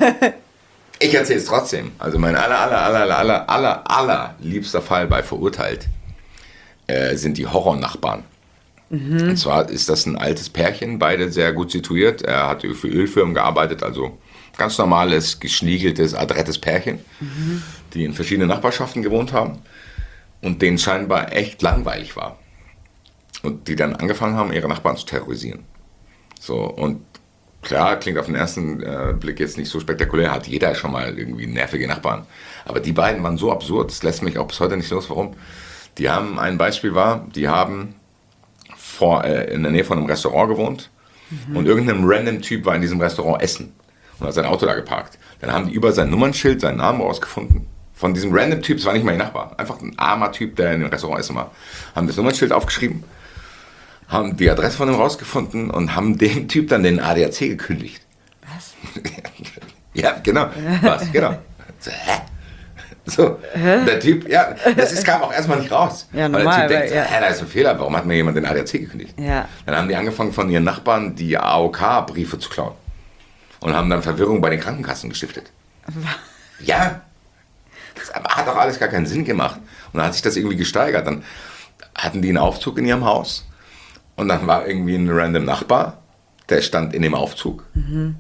Ich erzähle es trotzdem. Also mein aller, aller, aller, aller, aller, aller liebster Fall bei Verurteilt äh, sind die Horrornachbarn. Mhm. Und zwar ist das ein altes Pärchen, beide sehr gut situiert. Er hat für Ölfirmen gearbeitet, also ganz normales, geschniegeltes, adrettes Pärchen, mhm. die in verschiedenen Nachbarschaften gewohnt haben und denen scheinbar echt langweilig war. Und die dann angefangen haben, ihre Nachbarn zu terrorisieren. So, und klar, klingt auf den ersten äh, Blick jetzt nicht so spektakulär, hat jeder schon mal irgendwie nervige Nachbarn. Aber die beiden waren so absurd, das lässt mich auch bis heute nicht los. Warum? Die haben, ein Beispiel war, die haben vor, äh, in der Nähe von einem Restaurant gewohnt mhm. und irgendein random Typ war in diesem Restaurant essen und hat sein Auto da geparkt. Dann haben die über sein Nummernschild seinen Namen rausgefunden. Von diesem random Typ, das war nicht mal ihr Nachbar, einfach ein armer Typ, der in dem Restaurant essen war. Haben das Nummernschild aufgeschrieben, haben die Adresse von ihm rausgefunden und haben dem Typ dann den A D A C gekündigt. Was? Ja, genau. Was? Genau. So, hä? So, hä? Der Typ, ja, das ist, kam auch erstmal nicht raus. Ja, normal, weil der Typ weil, denkt, ja. hä, da ist ein Fehler, warum hat mir jemand den A D A C gekündigt? Ja. Dann haben die angefangen, von ihren Nachbarn die A O K-Briefe zu klauen. Und haben dann Verwirrung bei den Krankenkassen gestiftet. Was? Ja. Das hat auch alles gar keinen Sinn gemacht. Und dann hat sich das irgendwie gesteigert. Dann hatten die einen Aufzug in ihrem Haus. Und dann war irgendwie ein random Nachbar, der stand in dem Aufzug. Mhm.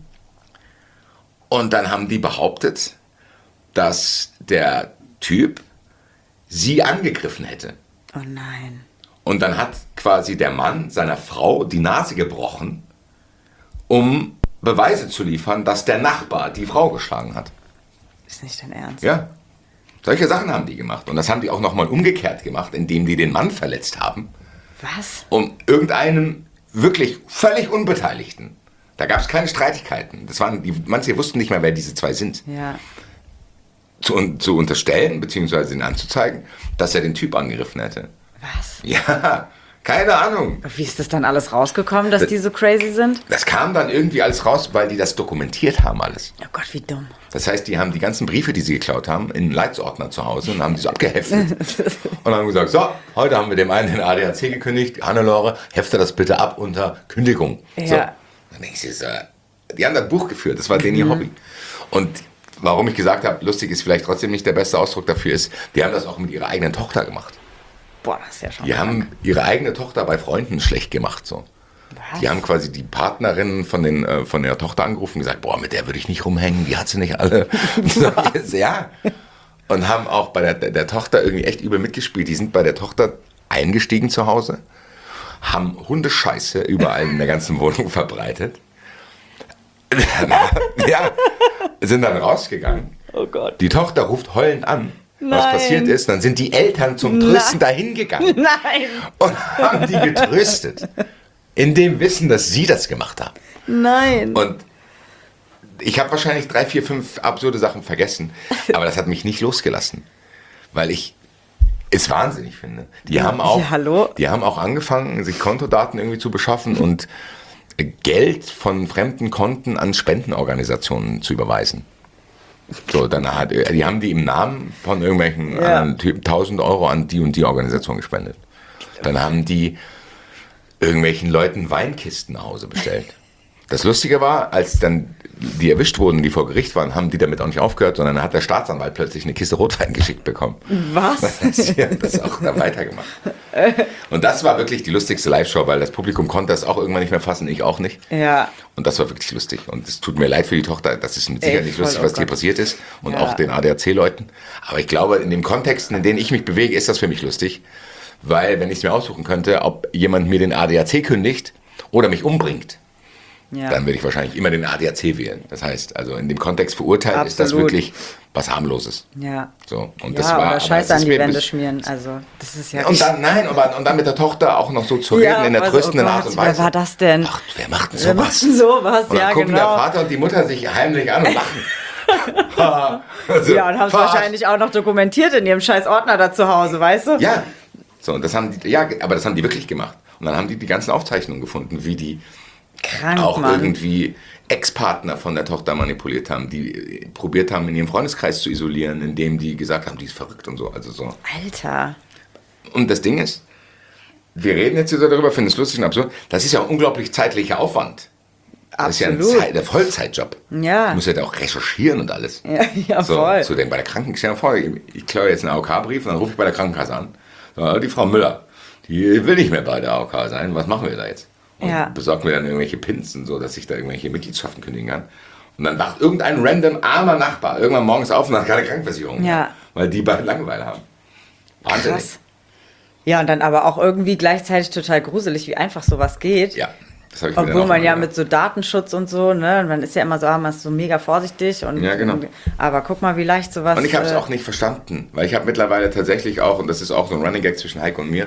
Und dann haben die behauptet, dass der Typ sie angegriffen hätte. Oh nein. Und dann hat quasi der Mann seiner Frau die Nase gebrochen, um Beweise zu liefern, dass der Nachbar die Frau geschlagen hat. Ist nicht dein Ernst? Ja. Solche Sachen haben die gemacht. Und das haben die auch nochmal umgekehrt gemacht, indem die den Mann verletzt haben. Was? Um irgendeinen wirklich völlig Unbeteiligten. Da gab es keine Streitigkeiten. Das waren die, manche wussten nicht mehr, wer diese zwei sind. Ja. Zu, zu unterstellen, beziehungsweise ihn anzuzeigen, dass er den Typ angegriffen hätte. Was? Ja, Keine Ahnung. Wie ist das dann alles rausgekommen, dass die so crazy sind? Das kam dann irgendwie alles raus, weil die das dokumentiert haben alles. Oh Gott, wie dumm. Das heißt, die haben die ganzen Briefe, die sie geklaut haben, in einen Leitsordner zu Hause und haben die so abgeheftet. Und haben gesagt, so, heute haben wir dem einen den A D A C gekündigt. Hannelore, hefte das bitte ab unter Kündigung. Ja. So. Dann denke ich, so, die haben das Buch geführt, das war denen ihr Hobby. Und warum ich gesagt habe, lustig ist vielleicht trotzdem nicht der beste Ausdruck dafür ist, die haben das auch mit ihrer eigenen Tochter gemacht. Boah, das ist ja schon Die krank. haben ihre eigene Tochter bei Freunden schlecht gemacht. So. Was? Die haben quasi die Partnerin von, den, äh, von der Tochter angerufen und gesagt, boah, mit der würde ich nicht rumhängen, die hat sie nicht alle. So, jetzt, ja. Und haben auch bei der, der, der Tochter irgendwie echt übel mitgespielt. Die sind bei der Tochter eingestiegen zu Hause, haben Hundescheiße überall in der ganzen Wohnung verbreitet. Ja, sind dann rausgegangen. Oh Gott. Die Tochter ruft heulend an, was Nein. passiert ist. Dann sind die Eltern zum Nein. Trösten dahin gegangen Nein, und haben die getröstet. In dem Wissen, dass sie das gemacht haben. nein. Und ich habe wahrscheinlich drei, vier, fünf absurde Sachen vergessen. Aber das hat mich nicht losgelassen. Weil ich es wahnsinnig finde. Die haben auch, Ja, hallo? die haben auch angefangen, sich Kontodaten irgendwie zu beschaffen und Geld von fremden Konten an Spendenorganisationen zu überweisen. So, dann hat, die haben die im Namen von irgendwelchen Ja. anderen Typen tausend Euro an die und die Organisation gespendet. Dann haben die irgendwelchen Leuten Weinkisten nach Hause bestellt. Das Lustige war, als dann die erwischt wurden, die vor Gericht waren, haben die damit auch nicht aufgehört, sondern dann hat der Staatsanwalt plötzlich eine Kiste Rotwein geschickt bekommen. Was? Sie haben das auch dann weitergemacht. Und das war wirklich die lustigste Live-Show, weil das Publikum konnte das auch irgendwann nicht mehr fassen, ich auch nicht. Ja. Und das war wirklich lustig. Und es tut mir leid für die Tochter, das ist mit Ey, Sicherheit nicht voll, lustig, oh was hier Gott. passiert ist. Und Ja. auch den A D A C-Leuten. Aber ich glaube, in den Kontexten, in denen ich mich bewege, ist das für mich lustig. Weil, wenn ich es mir aussuchen könnte, ob jemand mir den A D A C kündigt oder mich umbringt, Ja. dann würde ich wahrscheinlich immer den A D A C wählen. Das heißt, also in dem Kontext verurteilt ist das Absolut. wirklich was harmloses. Ja. So, und Ja, das war, oder aber Scheiße das an ist die mir Wände bis- schmieren. Also, das ist ja Und dann, nein, aber, und dann mit der Tochter auch noch so zu reden Ja, in der also, tröstenden oh Art Gott, und Weise. wer war das denn? Ach, wer macht denn Wir sowas? machen sowas, Und dann ja, gucken der genau. Vater und die Mutter sich heimlich an und lachen. Also, Ja, und haben es fast. wahrscheinlich auch noch dokumentiert in ihrem scheiß Ordner da zu Hause, weißt du? Ja, so, und das haben die, ja, aber das haben die wirklich gemacht. Und dann haben die die ganzen Aufzeichnungen gefunden, wie die Krank, auch Mann. irgendwie Ex-Partner von der Tochter manipuliert haben, die äh, probiert haben, in ihrem Freundeskreis zu isolieren, indem die gesagt haben, die ist verrückt und so. Also so. Alter. Und das Ding ist, wir reden jetzt hier so darüber, finden es lustig und absurd. Das ist ja ein unglaublich zeitlicher Aufwand. Das ist ja ein, Absolut. Zeit, ein Vollzeitjob. Ja. Du musst ja da auch recherchieren und alles. Ja, ja, so, voll. Zu dem bei der Krankenkasse, stell dir vor, ich, ich klaue jetzt einen A O K-Brief und dann rufe ich bei der Krankenkasse an. So, die Frau Müller, die will nicht mehr bei der A O K sein. Was machen wir da jetzt? Und Ja. besorgt mir dann irgendwelche Pins und so, dass ich da irgendwelche Mitgliedschaften kündigen kann. Und dann wacht irgendein random armer Nachbar irgendwann morgens auf und hat keine Krankenversicherung. Ja. mehr, Weil die beide Langeweile haben. Wahnsinnig. Krass. Ja, und dann aber auch irgendwie gleichzeitig total gruselig, wie einfach sowas geht. Ja. Das habe ich mir dann Obwohl auch man mal ja gedacht. mit so Datenschutz und so, ne, und man ist ja immer so, ah, man ist so mega vorsichtig und, Ja, genau. und aber guck mal, wie leicht sowas. Und ich habe es äh, auch nicht verstanden, weil ich habe mittlerweile tatsächlich auch, und das ist auch so ein Running Gag zwischen Heike und mir,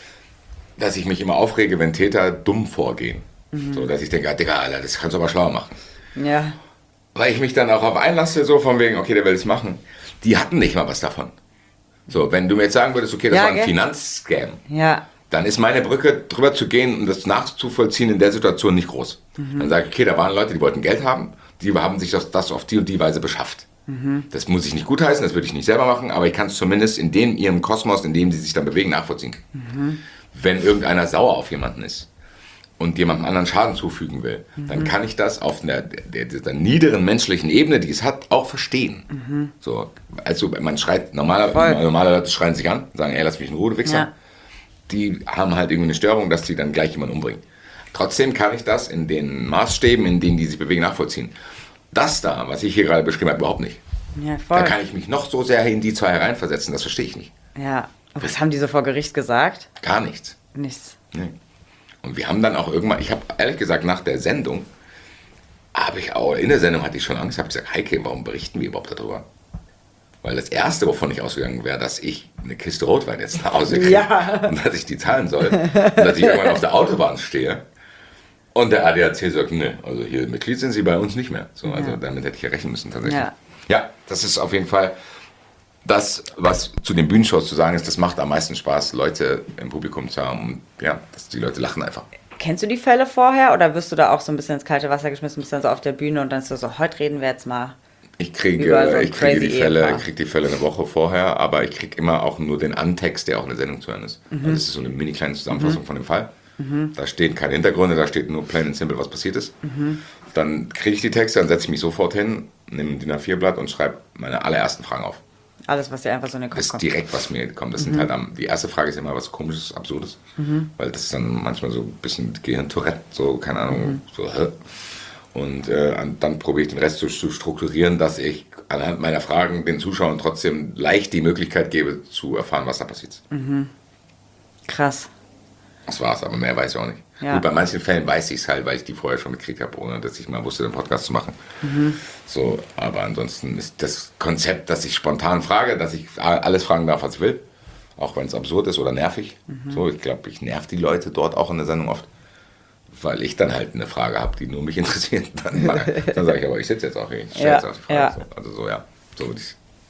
dass ich mich immer aufrege, wenn Täter dumm vorgehen. Mhm. So, dass ich denke, ah, Digga, Alter, das kannst du aber schlauer machen. Ja, Weil ich mich dann auch auf einlasse, so von wegen, okay, der will es machen. Die hatten nicht mal was davon. So, wenn du mir jetzt sagen würdest, okay, das Ja, war ein gell? Finanzscam, ja, dann ist meine Brücke drüber zu gehen und das nachzuvollziehen in der Situation nicht groß. Mhm. Dann sage ich, okay, da waren Leute, die wollten Geld haben, die haben sich das, das auf die und die Weise beschafft. Mhm. Das muss ich nicht gutheißen, das würde ich nicht selber machen, aber ich kann es zumindest in dem ihrem Kosmos, in dem sie sich dann bewegen, nachvollziehen. Mhm. Wenn irgendeiner sauer auf jemanden ist und jemandem anderen Schaden zufügen will, Mhm. dann kann ich das auf einer der, der, der niederen menschlichen Ebene, die es hat, auch verstehen. So, also man schreit, normaler, Mhm. Voll. normale Leute schreien sich an, sagen, ey, lass mich in Ruhe, du Wichser. Ja. Die haben halt irgendwie eine Störung, dass die dann gleich jemanden umbringen. Trotzdem kann ich das in den Maßstäben, in denen die sich bewegen, nachvollziehen. Das da, was ich hier gerade beschrieben habe, überhaupt nicht. ja, voll. Da kann ich mich noch so sehr in die zwei hereinversetzen, das verstehe ich nicht. Ja. Und was haben die so vor Gericht gesagt? Gar nichts. Nichts. Nee. Und wir haben dann auch irgendwann, ich habe ehrlich gesagt nach der Sendung, habe ich auch, in der Sendung hatte ich schon Angst, habe gesagt, Heike, warum berichten wir überhaupt darüber? Weil das Erste, wovon ich ausgegangen wäre, dass ich eine Kiste Rotwein jetzt nach Hause kriege Ja. und dass ich die zahlen soll und dass ich irgendwann auf der Autobahn stehe und der A D A C sagt, ne, also hier Mitglied sind sie bei uns nicht mehr. So, also Ja. damit hätte ich ja rechnen müssen tatsächlich. Ja. Ja, das ist auf jeden Fall das, was zu den Bühnenshows zu sagen ist, das macht am meisten Spaß, Leute im Publikum zu haben. Und ja, dass die Leute lachen einfach. Kennst du die Fälle vorher oder wirst du da auch so ein bisschen ins kalte Wasser geschmissen, bist dann so auf der Bühne und dann so, so heute reden wir jetzt mal Ich kriege, über so ein ich kriege die crazy Fälle, Ehepaar? ich kriege die Fälle eine Woche vorher, aber ich kriege immer auch nur den Antext, der auch in der Sendung zu hören ist. Mhm. Also es ist so eine mini kleine Zusammenfassung von dem Fall. Mhm. Da stehen keine Hintergründe, da steht nur plain and simple, was passiert ist. Mhm. Dann kriege ich die Texte, dann setze ich mich sofort hin, nehme ein D I N A vier Blatt und schreibe meine allerersten Fragen auf. Alles, was dir einfach so in den Kopf Das ist kommt. direkt, was mir kommt. Das sind halt am, die erste Frage ist immer was Komisches, Absurdes, weil das ist dann manchmal so ein bisschen Gehirntourette, so, keine Ahnung, so, hä? Und äh, dann probiere ich den Rest zu, zu strukturieren, dass ich anhand meiner Fragen den Zuschauern trotzdem leicht die Möglichkeit gebe, zu erfahren, was da passiert. Krass. Das war's, aber mehr weiß ich auch nicht. Ja. Gut, bei manchen Fällen weiß ich es halt, weil ich die vorher schon gekriegt habe, ohne dass ich mal wusste, den Podcast zu machen. So, aber ansonsten ist das Konzept, dass ich spontan frage, dass ich alles fragen darf, was ich will, auch wenn es absurd ist oder nervig. So, ich glaube, ich nerv die Leute dort auch in der Sendung oft, weil ich dann halt eine Frage habe, die nur mich interessiert. Dann, dann sage ich, aber ich sitze jetzt auch hier, ich stelle Ja, jetzt auch die Frage. ja. So, also so, ja, so würde ich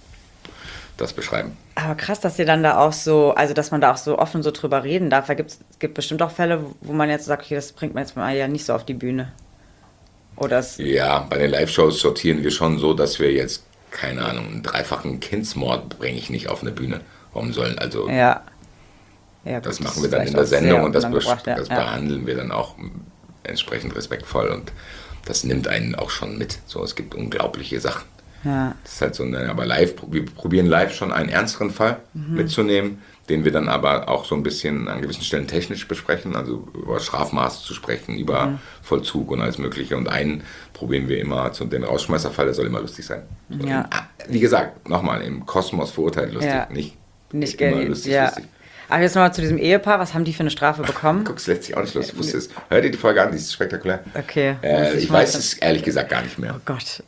das beschreiben. Aber krass, dass ihr dann da auch so, also dass man da auch so offen so drüber reden darf. Weil gibt's, es gibt bestimmt auch Fälle, wo man jetzt sagt, okay, das bringt man jetzt mal ja nicht so auf die Bühne. Oder es, Ja, bei den Live-Shows sortieren wir schon so, dass wir jetzt, keine Ahnung, einen dreifachen Kindsmord bringe ich nicht auf eine Bühne. Warum sollen, also ja. Ja, gut, das machen ist wir dann vielleicht in der auch sehr Sendung und das, bes- unangebracht, ja. das Ja. behandeln wir dann auch entsprechend respektvoll und das nimmt einen auch schon mit. So, es gibt unglaubliche Sachen. Ja. Das ist halt so, eine, aber live, wir probieren live schon einen ernsteren Fall Mhm. mitzunehmen, den wir dann aber auch so ein bisschen an gewissen Stellen technisch besprechen, also über Strafmaß zu sprechen, über Mhm. Vollzug und alles Mögliche. Und einen probieren wir immer, zu den Rausschmeißerfall, der soll immer lustig sein. So, Ja. im- Wie gesagt, nochmal, im Kosmos verurteilt lustig, Ja. nicht, Nicht immer gerne. lustig, Ja. lustig. Aber jetzt nochmal zu diesem Ehepaar. Was haben die für eine Strafe bekommen? Guck, es lässt sich auch nicht los, ich wusste es. Hör dir die Folge an, die ist spektakulär. Okay. Äh, Muss ich ich mal- weiß es ehrlich gesagt gar nicht mehr. Oh Gott.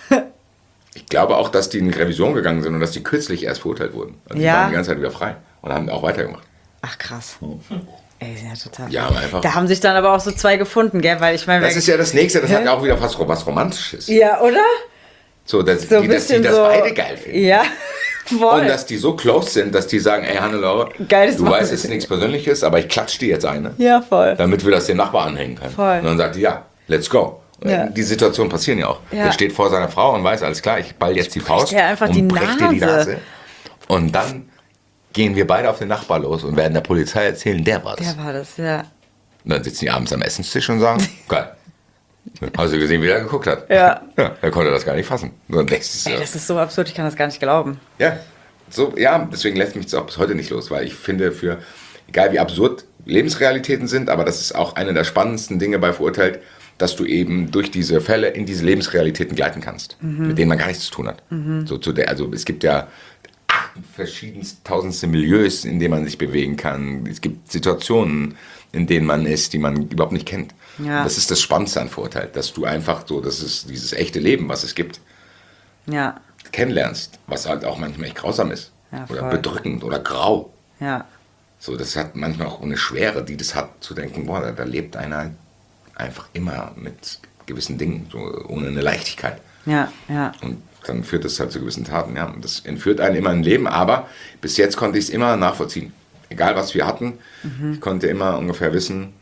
Ich glaube auch, dass die in Revision gegangen sind und dass die kürzlich erst verurteilt wurden. Also die Ja. waren die ganze Zeit wieder frei und haben auch weitergemacht. Ach krass. Ey, die sind ja total. Ja, aber einfach. Da haben sich dann aber auch so zwei gefunden, gell? Weil ich meine, Das ist ja das Nächste, das hat ja auch wieder fast was Romantisches. ja, oder? So, dass, So ein die, dass die bisschen das so. beide geil finden. Ja, voll. Und dass die so close sind, dass die sagen, ey Hannelore, Geiles du Machen. weißt, es ist nichts Persönliches, aber ich klatsch dir jetzt eine, ja, voll. damit wir das dem Nachbar anhängen können. Voll. Und dann sagt die, ja, let's go. Ja. Die Situationen passieren ja auch. Ja. Er steht vor seiner Frau und weiß, alles klar, ich ball jetzt die Faust dir einfach und die brech dir die Nase. Nase. Und dann gehen wir beide auf den Nachbar los und werden der Polizei erzählen, der war das. Der war das, ja. Und dann sitzen die abends am Essenstisch und sagen, geil. Hast du gesehen, wie er geguckt hat? Ja. Ja, er konnte das gar nicht fassen. Und dann denkst du Ey, so, das ist so absurd, ich kann das gar nicht glauben. ja, so, ja, deswegen lässt mich das auch bis heute nicht los, weil ich finde, für, egal wie absurd Lebensrealitäten sind, aber das ist auch eine der spannendsten Dinge bei Verurteilt, dass du eben durch diese Fälle in diese Lebensrealitäten gleiten kannst, mit denen man gar nichts zu tun hat. So zu der, also es gibt ja verschiedenste, tausendste Milieus, in denen man sich bewegen kann. Es gibt Situationen, in denen man ist, die man überhaupt nicht kennt. Ja. Das ist das Spannendste an Verurteilt, dass du einfach so, das ist dieses echte Leben, was es gibt, Ja, kennenlernst, was halt auch manchmal echt grausam ist. Ja, oder voll. bedrückend oder grau. ja, So, das hat manchmal auch eine Schwere, die das hat, zu denken, boah, da, da lebt einer einfach immer mit gewissen Dingen, so ohne eine Leichtigkeit. ja, ja. Und dann führt das halt zu gewissen Taten. Ja. Und das entführt einen immer ein Leben, aber bis jetzt konnte ich es immer nachvollziehen. Egal, was wir hatten, ich konnte immer ungefähr wissen,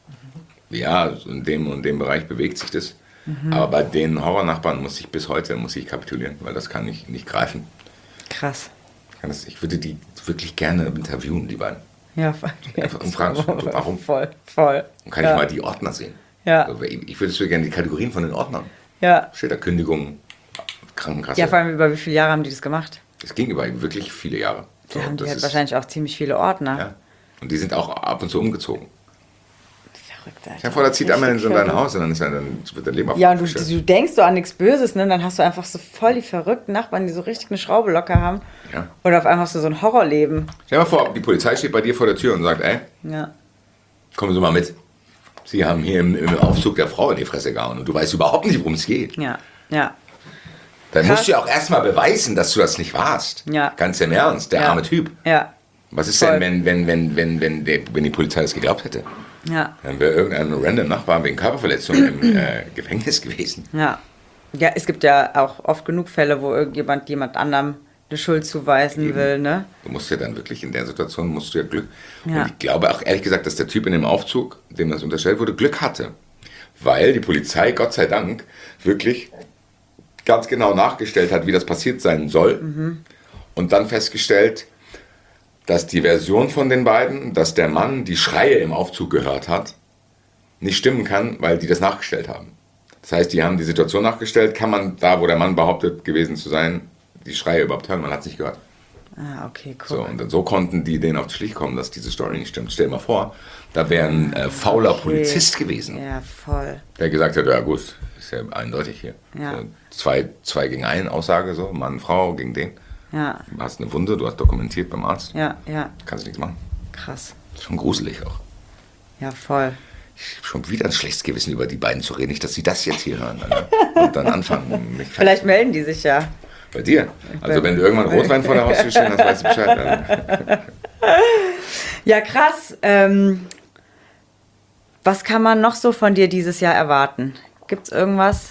ja, so in dem und dem Bereich bewegt sich das. Aber bei den Horrornachbarn muss ich bis heute muss ich kapitulieren, weil das kann ich nicht greifen. Krass. Ich kann das- Ich würde die wirklich gerne interviewen, die beiden. Ja, voll. Einfach umfragen, so, warum? Voll, voll. Dann kann ja. ich mal die Ordner sehen. Ja. Also, Ich ich würde so gerne die Kategorien von den Ordnern. Ja. Steht da Kündigung, Krankenkasse. Ja, vor allem über wie viele Jahre haben die das gemacht? Das ging über wirklich viele Jahre. Da haben die das halt ist- wahrscheinlich auch ziemlich viele Ordner. Ja. Und die sind auch ab und zu umgezogen. Verrückt, Alter. Ja, vor, da zieht einmal in so dein Richtig Haus und dann, ist er, dann wird dein Leben Ja, und du, aufgestellt. du denkst so an nichts Böses, ne? Dann hast du einfach so voll die verrückten Nachbarn, die so richtig eine Schraube locker haben. Ja. Oder auf einmal hast du so ein Horrorleben. Stell dir mal vor, die Polizei steht bei dir vor der Tür und sagt, ey, Ja. kommen Sie mal mit. Sie haben hier im, im Aufzug der Frau in die Fresse gehauen und du weißt überhaupt nicht, worum es geht. Ja. Ja. Dann Krass. musst du ja auch erstmal beweisen, dass du das nicht warst. Ja. Ganz im Ernst, der Ja. arme Typ. Ja. Was ist Voll. denn, wenn, wenn, wenn, wenn, wenn, der, wenn die Polizei das geglaubt hätte? Ja. Dann wäre irgendein random Nachbar wegen Körperverletzung im äh, Gefängnis gewesen. Ja. Ja, es gibt ja auch oft genug Fälle, wo irgendjemand jemand anderem eine Schuld zuweisen Eben. will, ne? Du musst ja dann wirklich in der Situation, musst du ja Glück. Ja. Und ich glaube auch ehrlich gesagt, dass der Typ in dem Aufzug, dem das unterstellt wurde, Glück hatte. Weil die Polizei, Gott sei Dank, wirklich ganz genau nachgestellt hat, wie das passiert sein soll. Mhm. Und dann festgestellt, dass die Version von den beiden, dass der Mann die Schreie im Aufzug gehört hat, nicht stimmen kann, weil die das nachgestellt haben. Das heißt, die haben die Situation nachgestellt, kann man da, wo der Mann behauptet gewesen zu sein, die Schreie überhaupt hören, man hat es nicht gehört. Ah, okay, cool. So, und dann so konnten die denen auf den Schlich kommen, dass diese Story nicht stimmt. Stell dir mal vor, da wäre ein äh, fauler Okay. Polizist gewesen, Ja, voll. der gesagt hat, ja gut, ist ja eindeutig hier. Ja. So, zwei, zwei gegen einen Aussage, so, Mann, Frau gegen den. Ja, Du hast eine Wunde, du hast dokumentiert beim Arzt, ja, ja. kannst nichts machen. Krass. Das ist schon gruselig auch. Ja, voll. Ich habe schon wieder ein schlechtes Gewissen, über die beiden zu reden. Nicht, dass sie das jetzt hier hören. Alter. Und dann anfangen. Mich Vielleicht melden die sich ja. bei dir. Also wenn du irgendwann Rotwein vor der Haustür stehen hast, weißt du Bescheid. Alter. Ja, krass. Ähm, was kann man noch so von dir dieses Jahr erwarten? Gibt's irgendwas,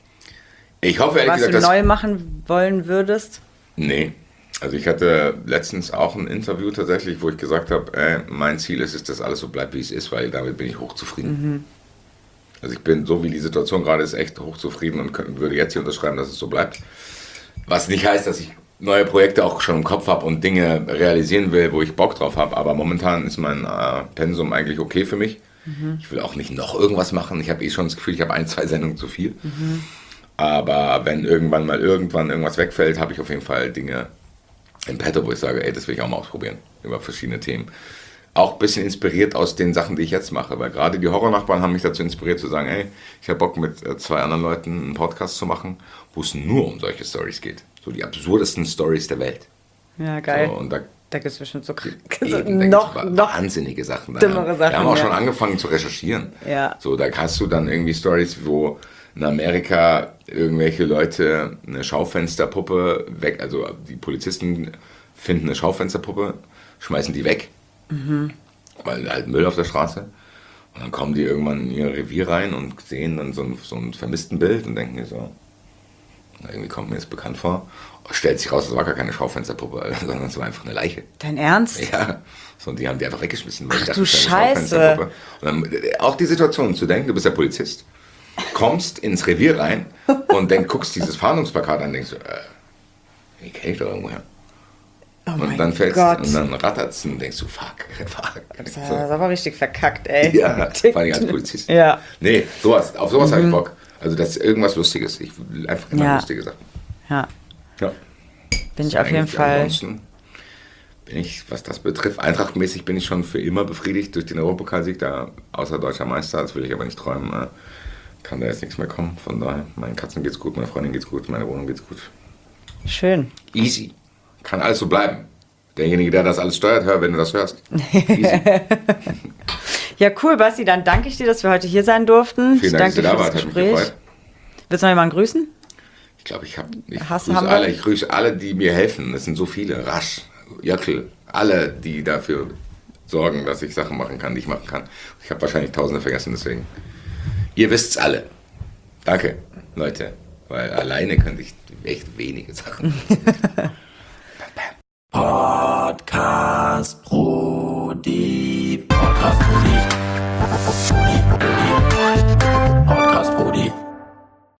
Ich hoffe ehrlich was gesagt, du dass... neu machen wollen würdest? Nee. Also ich hatte letztens auch ein Interview tatsächlich, wo ich gesagt habe, ey, mein Ziel ist es, dass alles so bleibt, wie es ist, weil damit bin ich hochzufrieden. Mhm. Also ich bin, so wie die Situation gerade ist, echt hochzufrieden und könnte, würde jetzt hier unterschreiben, dass es so bleibt. Was nicht heißt, dass ich neue Projekte auch schon im Kopf habe und Dinge realisieren will, wo ich Bock drauf habe. Aber momentan ist mein äh, Pensum eigentlich okay für mich. Mhm. Ich will auch nicht noch irgendwas machen. Ich habe eh schon das Gefühl, ich habe ein, zwei Sendungen zu viel. Mhm. Aber wenn irgendwann mal irgendwann irgendwas wegfällt, habe ich auf jeden Fall Dinge im Petto, wo ich sage, ey, das will ich auch mal ausprobieren, über verschiedene Themen. Auch ein bisschen inspiriert aus den Sachen, die ich jetzt mache, weil gerade die Horrornachbarn haben mich dazu inspiriert zu sagen, ey, ich habe Bock mit äh, zwei anderen Leuten einen Podcast zu machen, wo es nur um solche Stories geht. So die absurdesten Stories der Welt. Ja, geil. So, und da Da gibt es bestimmt so, eben, so da noch, gibt's noch wahnsinnige Sachen. dümmere Sachen, Wir haben auch ja. schon angefangen zu recherchieren. Ja. So, da hast du dann irgendwie Stories, wo in Amerika irgendwelche Leute eine Schaufensterpuppe weg, also die Polizisten finden eine Schaufensterpuppe, schmeißen die weg, mhm. weil halt Müll auf der Straße. Und dann kommen die irgendwann in ihr Revier rein und sehen dann so ein, so ein vermissten Bild und denken mir so, irgendwie kommt mir das bekannt vor. Stellt sich raus, es war gar keine Schaufensterpuppe, sondern es war einfach eine Leiche. Dein Ernst? Ja, so, und die haben die einfach weggeschmissen. weil Ach ich dachte, du das ist eine Scheiße. Schaufensterpuppe. Und dann, äh, auch die Situation zu denken, du bist der Polizist, kommst ins Revier rein und dann guckst dieses Fahndungsplakat an und denkst, äh, die kenne ich doch irgendwoher. Oh Und mein dann fällst Gott. und dann rattert's und denkst du, fuck, fuck. Das ist So. aber richtig verkackt, ey. Ja, vor allem als Polizist. Ja. Nee, sowas, auf sowas mhm. habe ich Bock. Also das ist irgendwas Lustiges. Ich will einfach immer Ja. lustige Sachen. Ja, Ja. bin ich So auf jeden eigentlich Fall. Ansonsten bin ich, was das betrifft, eintrachtmäßig bin ich schon für immer befriedigt durch den Europapokalsieg, da außer deutscher Meister, das will ich aber nicht träumen, äh, kann da jetzt nichts mehr kommen. Von daher, meinen Katzen geht's gut, meiner Freundin geht's gut, meiner Wohnung geht's gut. Schön. Easy. Kann alles so bleiben. Derjenige, der das alles steuert, hör, wenn du das hörst. Easy. Ja, cool, Basti, dann danke ich dir, dass wir heute hier sein durften. Vielen ich Dank, dass danke du da dir für warst, das hat mich Gespräch. gefreut. Willst du noch jemanden grüßen? Ich glaube, ich habe ich Hast- grüße haben wir- alle, ich grüße alle, die mir helfen. Es sind so viele. Rasch, Jöckel, alle, die dafür sorgen, dass ich Sachen machen kann, die ich machen kann. Ich habe wahrscheinlich Tausende vergessen, deswegen. Ihr wisst's alle. Danke, Leute. Weil alleine könnte ich echt wenige Sachen. Podcast Brody. Podcast Brody. Brody, Brody.